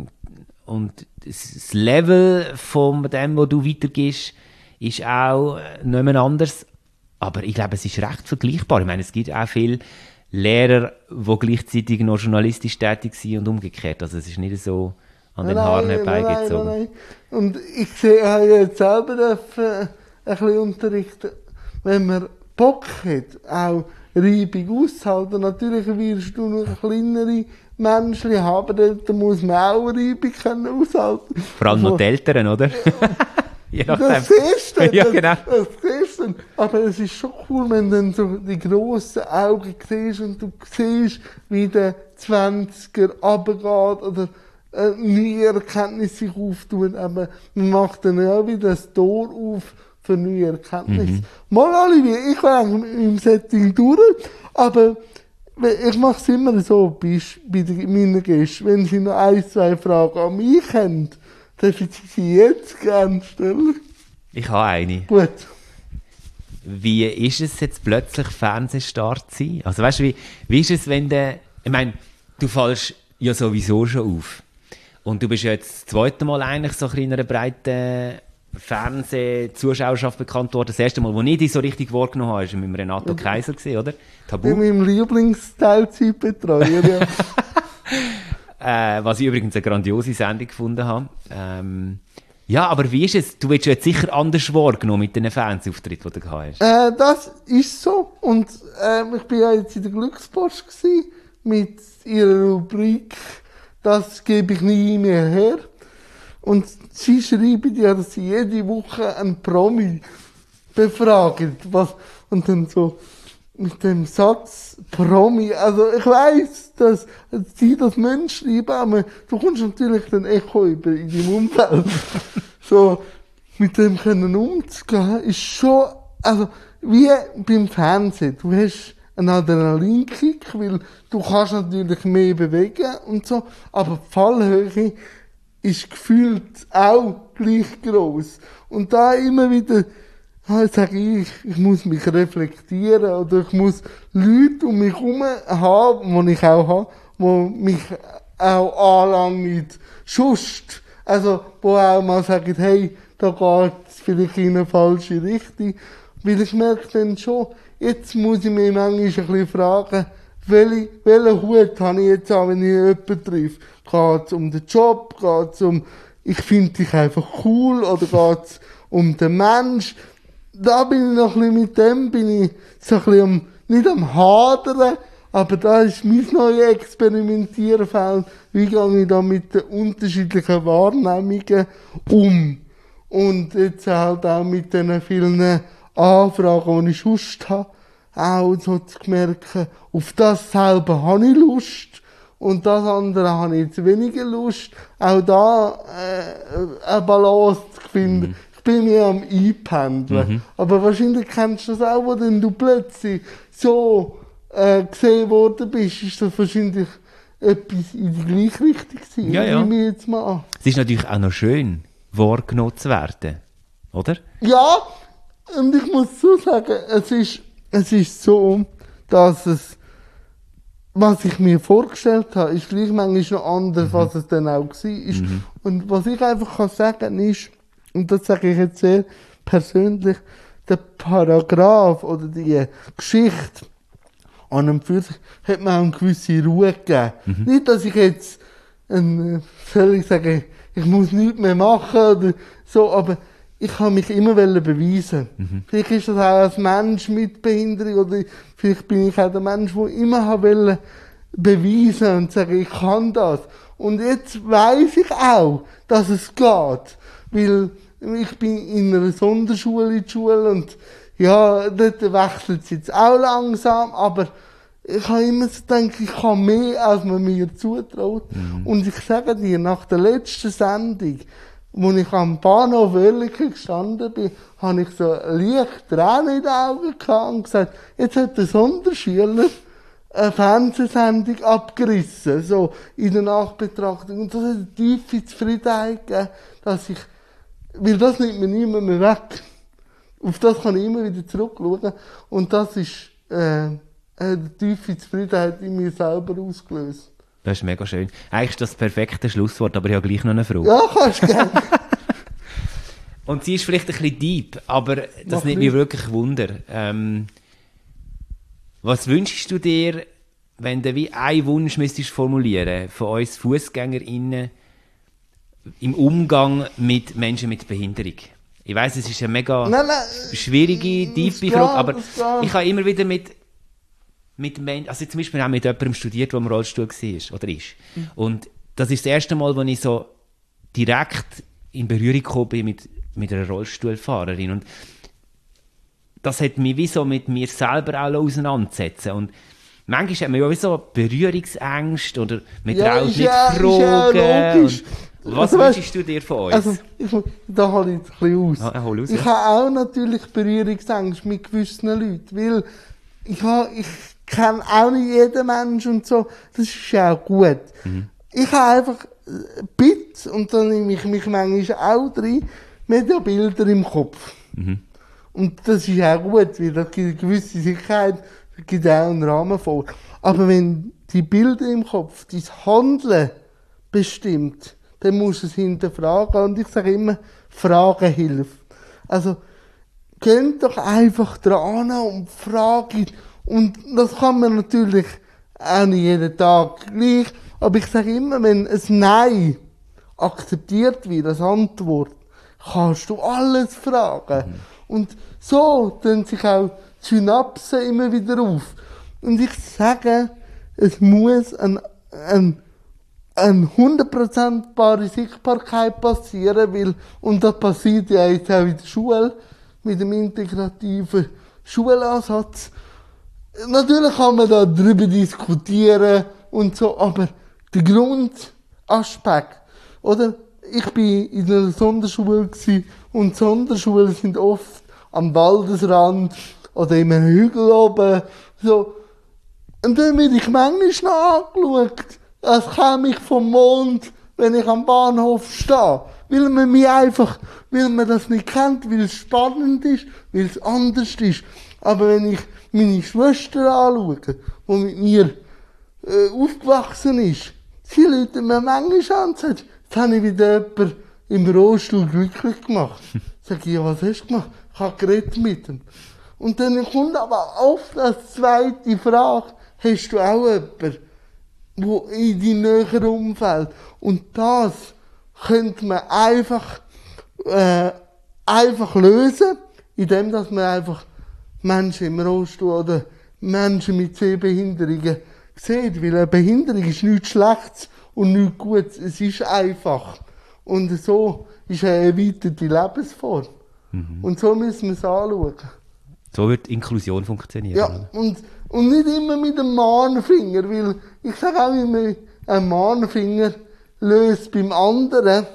Und das Level von dem, was du weitergibst, ist auch nicht mehr anders. Aber ich glaube, es ist recht vergleichbar. Ich meine, es gibt auch viele Lehrer, die gleichzeitig noch journalistisch tätig sind und umgekehrt. Also es ist nicht so an den Haaren herbeigezogen. Nein. Und ich sehe jetzt selber ein bisschen unterrichten, wenn man Bock hat, auch Reibung auszuhalten. Natürlich wirst du noch kleinere Menschen haben, da muss man auch Reibung aushalten. Vor allem noch die Eltern, oder? Je nachdem. Das siehst du, ja, genau. das siehst du. Aber es ist schon cool, wenn du dann so die grossen Augen siehst und du siehst, wie der 20er runtergeht oder neue Erkenntnisse sich auftun. Aber man macht dann ja wieder das Tor auf für neue Erkenntnisse. Mal, Olivier, ich war eigentlich im Setting durch, aber ich mache es immer so bei meinen Gästen. Wenn sie noch 1, 2 Fragen an mich haben, darf ich sie jetzt gerne stellen? Ich habe eine. Gut. Wie ist es jetzt plötzlich Fernsehstart zu sein? Also weißt du, wie ist es, wenn ich meine, du fällst ja sowieso schon auf. Und du bist ja jetzt das zweite Mal eigentlich so in einer breiten Fernsehzuschauerschaft bekannt worden. Das erste Mal, wo ich dich so richtig wahrgenommen habe, war mit Renato Kaiser, oder? Tabu. Mit meinem Lieblingsteilzeitbetreuer, ja. Was ich übrigens eine grandiose Sendung gefunden habe. Ja, aber wie ist es? Du willst ja jetzt sicher anders wahrgenommen mit den Fernsehauftritten, die du gehabt hast. Das ist so. Und ich bin ja jetzt in der Glückspost gewesen, mit ihrer Rubrik «Das gebe ich nie mehr her». Und sie schreiben ja, dass sie jede Woche einen Promi befragen. Und dann so mit dem Satz Promi. Also ich weiss, dass sie das Menschen schreiben, aber du kommst natürlich den Echo über in deinem Umfeld. So, mit dem können umzugehen, ist schon, also, wie beim Fernsehen. Du hast einen Adrenalinkick, weil du kannst natürlich mehr bewegen und so, aber die Fallhöhe ist gefühlt auch gleich gross. Und da immer wieder, sage ich muss mich reflektieren oder ich muss Leute um mich herum haben, die ich auch habe, die mich auch anlangen, schust. Also, wo auch mal sagen, hey, da geht es vielleicht in eine falsche Richtung. Weil ich merke dann schon, jetzt muss ich mich manchmal ein bisschen fragen, welchen Hut habe ich jetzt an, wenn ich jemanden treffe? Geht es um den Job? Geht es um, ich finde dich einfach cool? Oder geht es um den Mensch? Da bin ich noch ein bisschen mit dem, bin ich so ein bisschen nicht am Hadern, aber da ist mein neues Experimentierfeld. Wie gehe ich da mit den unterschiedlichen Wahrnehmungen um? Und jetzt halt auch mit den vielen Anfragen, die ich sonst habe, auch so zu merken, auf das selber habe ich Lust und das andere habe ich jetzt weniger Lust. Auch da eine Balance zu finden. Ich bin mir am Einpendeln. Aber wahrscheinlich kennst du das auch, wo dann du plötzlich so gesehen worden bist, ist das wahrscheinlich etwas in die gleiche Richtung gewesen, Ja. nehme ich jetzt mal an. Es ist natürlich auch noch schön, wahrgenommen zu werden, oder? Ja, und ich muss so sagen, es ist so, dass es, was ich mir vorgestellt habe, ist gleich manchmal noch anders, was es dann auch war. Und was ich einfach kann sagen ist, und das sage ich jetzt sehr persönlich, der Paragraph oder die Geschichte an und für sich hat mir auch eine gewisse Ruhe gegeben. Nicht, dass ich jetzt, soll ich sagen, ich muss nichts mehr machen oder so, aber ich habe mich immer beweisen. Vielleicht ist das auch als Mensch mit Behinderung oder vielleicht bin ich auch der Mensch, der immer beweisen und sagen, ich kann das. Und jetzt weiss ich auch, dass es geht. Weil ich bin in einer Sonderschule in die Schule und ja, dort wechselt es jetzt auch langsam, aber ich habe immer so gedacht, ich kann mehr, als man mir zutraut. Und ich sage dir, nach der letzten Sendung, wo ich am Bahnhof Oerlikon gestanden bin, habe ich so leicht Tränen in den Augen gehabt und gesagt, jetzt hat der Sonderschüler eine Fernsehsendung abgerissen, so in der Nachbetrachtung. Und das hat eine tiefe Zufriedenheit gegeben, dass ich, weil das nimmt mir niemand mehr weg. Auf das kann ich immer wieder zurückschauen. Und das ist eine tiefe Zufriedenheit in mir selber ausgelöst. Das ist mega schön. Eigentlich ist das perfekte Schlusswort, aber ich habe gleich noch eine Frage. Ja, kannst du gerne. Und sie ist vielleicht ein bisschen deep, aber das nimmt mich wirklich Wunder. Was wünschst du dir, wenn du wie einen Wunsch müsstest formulieren von uns FußgängerInnen im Umgang mit Menschen mit Behinderung? Ich weiss, es ist eine mega schwierige, tiefe Frage, aber ich habe immer wieder mit Menschen, also zum Beispiel auch mit jemandem studiert, der im Rollstuhl war oder ist. Und das ist das erste Mal, wo ich so direkt in Berührung gekommen bin mit einer Rollstuhlfahrerin. Und das hat mich wie so mit mir selber auch auseinandersetzen. Und manchmal hat man ja wie so Berührungsängste oder man traut nicht fragen. Was wünschst du dir von uns? Also, da hole ich jetzt ein bisschen aus. Hol aus, ich habe auch natürlich Berührungsängste mit gewissen Leuten, weil ich kenne auch nicht jeden Menschen und so. Das ist ja auch gut. Ich habe einfach Bits, und dann nehme ich mich manchmal auch drin, mit den Bildern im Kopf. Und das ist auch gut, weil das gibt eine gewisse Sicherheit, das gibt auch einen Rahmen vor. Aber wenn die Bilder im Kopf dein Handeln bestimmt, dann musst du es hinterfragen. Und ich sage immer, Fragen hilft. Also, geht doch einfach dran und fragt. Und das kann man natürlich auch nicht jeden Tag gleich. Aber ich sage immer, wenn ein Nein akzeptiert wird als Antwort, kannst du alles fragen. Und so tun sich auch die Synapsen immer wieder auf. Und ich sage, es muss eine 100% bare Sichtbarkeit passieren, weil, und das passiert ja jetzt auch in der Schule, mit dem integrativen Schulansatz. Natürlich kann man da drüber diskutieren und so, aber der Grundaspekt, oder? Ich bin in einer Sonderschule gewesen, und Sonderschulen sind oft am Waldesrand oder in einem Hügel oben, so. Und dann werde ich manchmal noch angeschaut, als käme ich vom Mond, wenn ich am Bahnhof stehe. Weil man mich einfach, weil man das nicht kennt, weil es spannend ist, weil es anders ist. Aber wenn ich meine Schwester anschaue, die mit mir aufgewachsen ist, sie läuten mir manchmal an und sagen, jetzt habe ich wieder jemanden im Rollstuhl glücklich gemacht. Sag ich, ja, was hast du gemacht? Ich habe geredet mit ihm. Und dann kommt aber oft als zweite Frage, hast du auch jemanden, wo in deinem näheren Umfeld? Und das könnte man einfach lösen, indem dass man einfach Menschen im Rollstuhl oder Menschen mit Sehbehinderungen sieht. Weil eine Behinderung ist nichts Schlechtes und nichts Gutes. Es ist einfach. Und so ist eine erweiterte Lebensform. Und so müssen wir es anschauen. So wird Inklusion funktionieren. Ja, und nicht immer mit dem Mahnfinger, weil ich sage auch immer, ein Mahnfinger löst beim anderen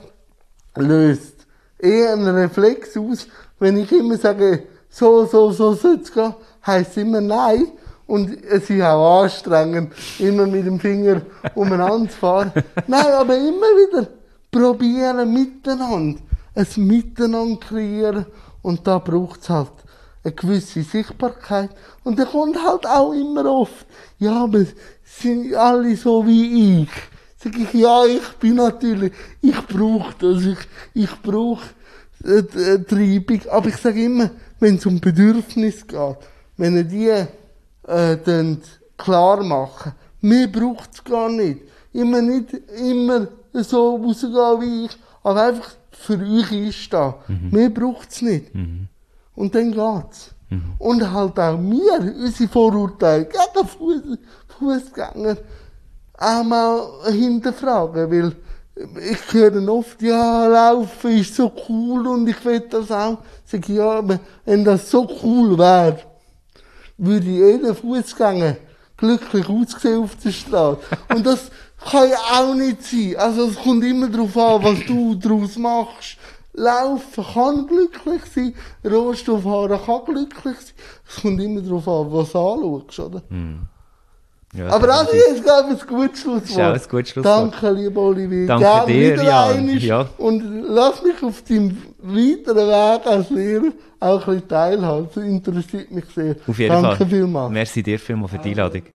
eher einen Reflex aus. Wenn ich immer sage, so soll es gehen, heisst es immer nein. Und es ist auch anstrengend, immer mit dem Finger umeinander zu fahren. Nein, aber immer wieder probieren miteinander. Ein Miteinander kreieren. Und da braucht es halt eine gewisse Sichtbarkeit. Und dann kommt halt auch immer oft, ja, aber sind alle so wie ich? Sag ich, ja, ich bin natürlich, ich brauche das, ich brauche Treibung. Aber ich sage immer, wenn es um Bedürfnis geht, wenn ihr die dann klar machen, mir braucht es gar nicht. Nicht immer so rausgehen wie ich, aber einfach für euch einstehen. Mir braucht es nicht. Und dann geht's. Und halt auch wir, unsere Vorurteile gegen Fußgänger auch mal hinterfragen, weil ich höre oft, ja, Laufen ist so cool und ich will das auch. Sag ich, ja, aber wenn das so cool wäre, würde jeder Fußgänger glücklich aussehen auf der Straße. Und das kann ja auch nicht sein. Also es kommt immer darauf an, was du daraus machst. Laufen kann glücklich sein, Rollstuhlfahren kann glücklich sein. Es kommt immer darauf an, was du anschaust, oder? Ja, aber das ist, glaube ich, ein gutes Schlusswort. Ist auch ein gutes Schlusswort. Danke, lieber Olivier. Danke dir, wieder Jan. einmal. Ja. Und lass mich auf deinem weiteren Weg als Lehrer auch ein bisschen teilhaben. Das interessiert mich sehr. Auf jeden Fall. Danke vielmals. Merci dir vielmals für die Einladung.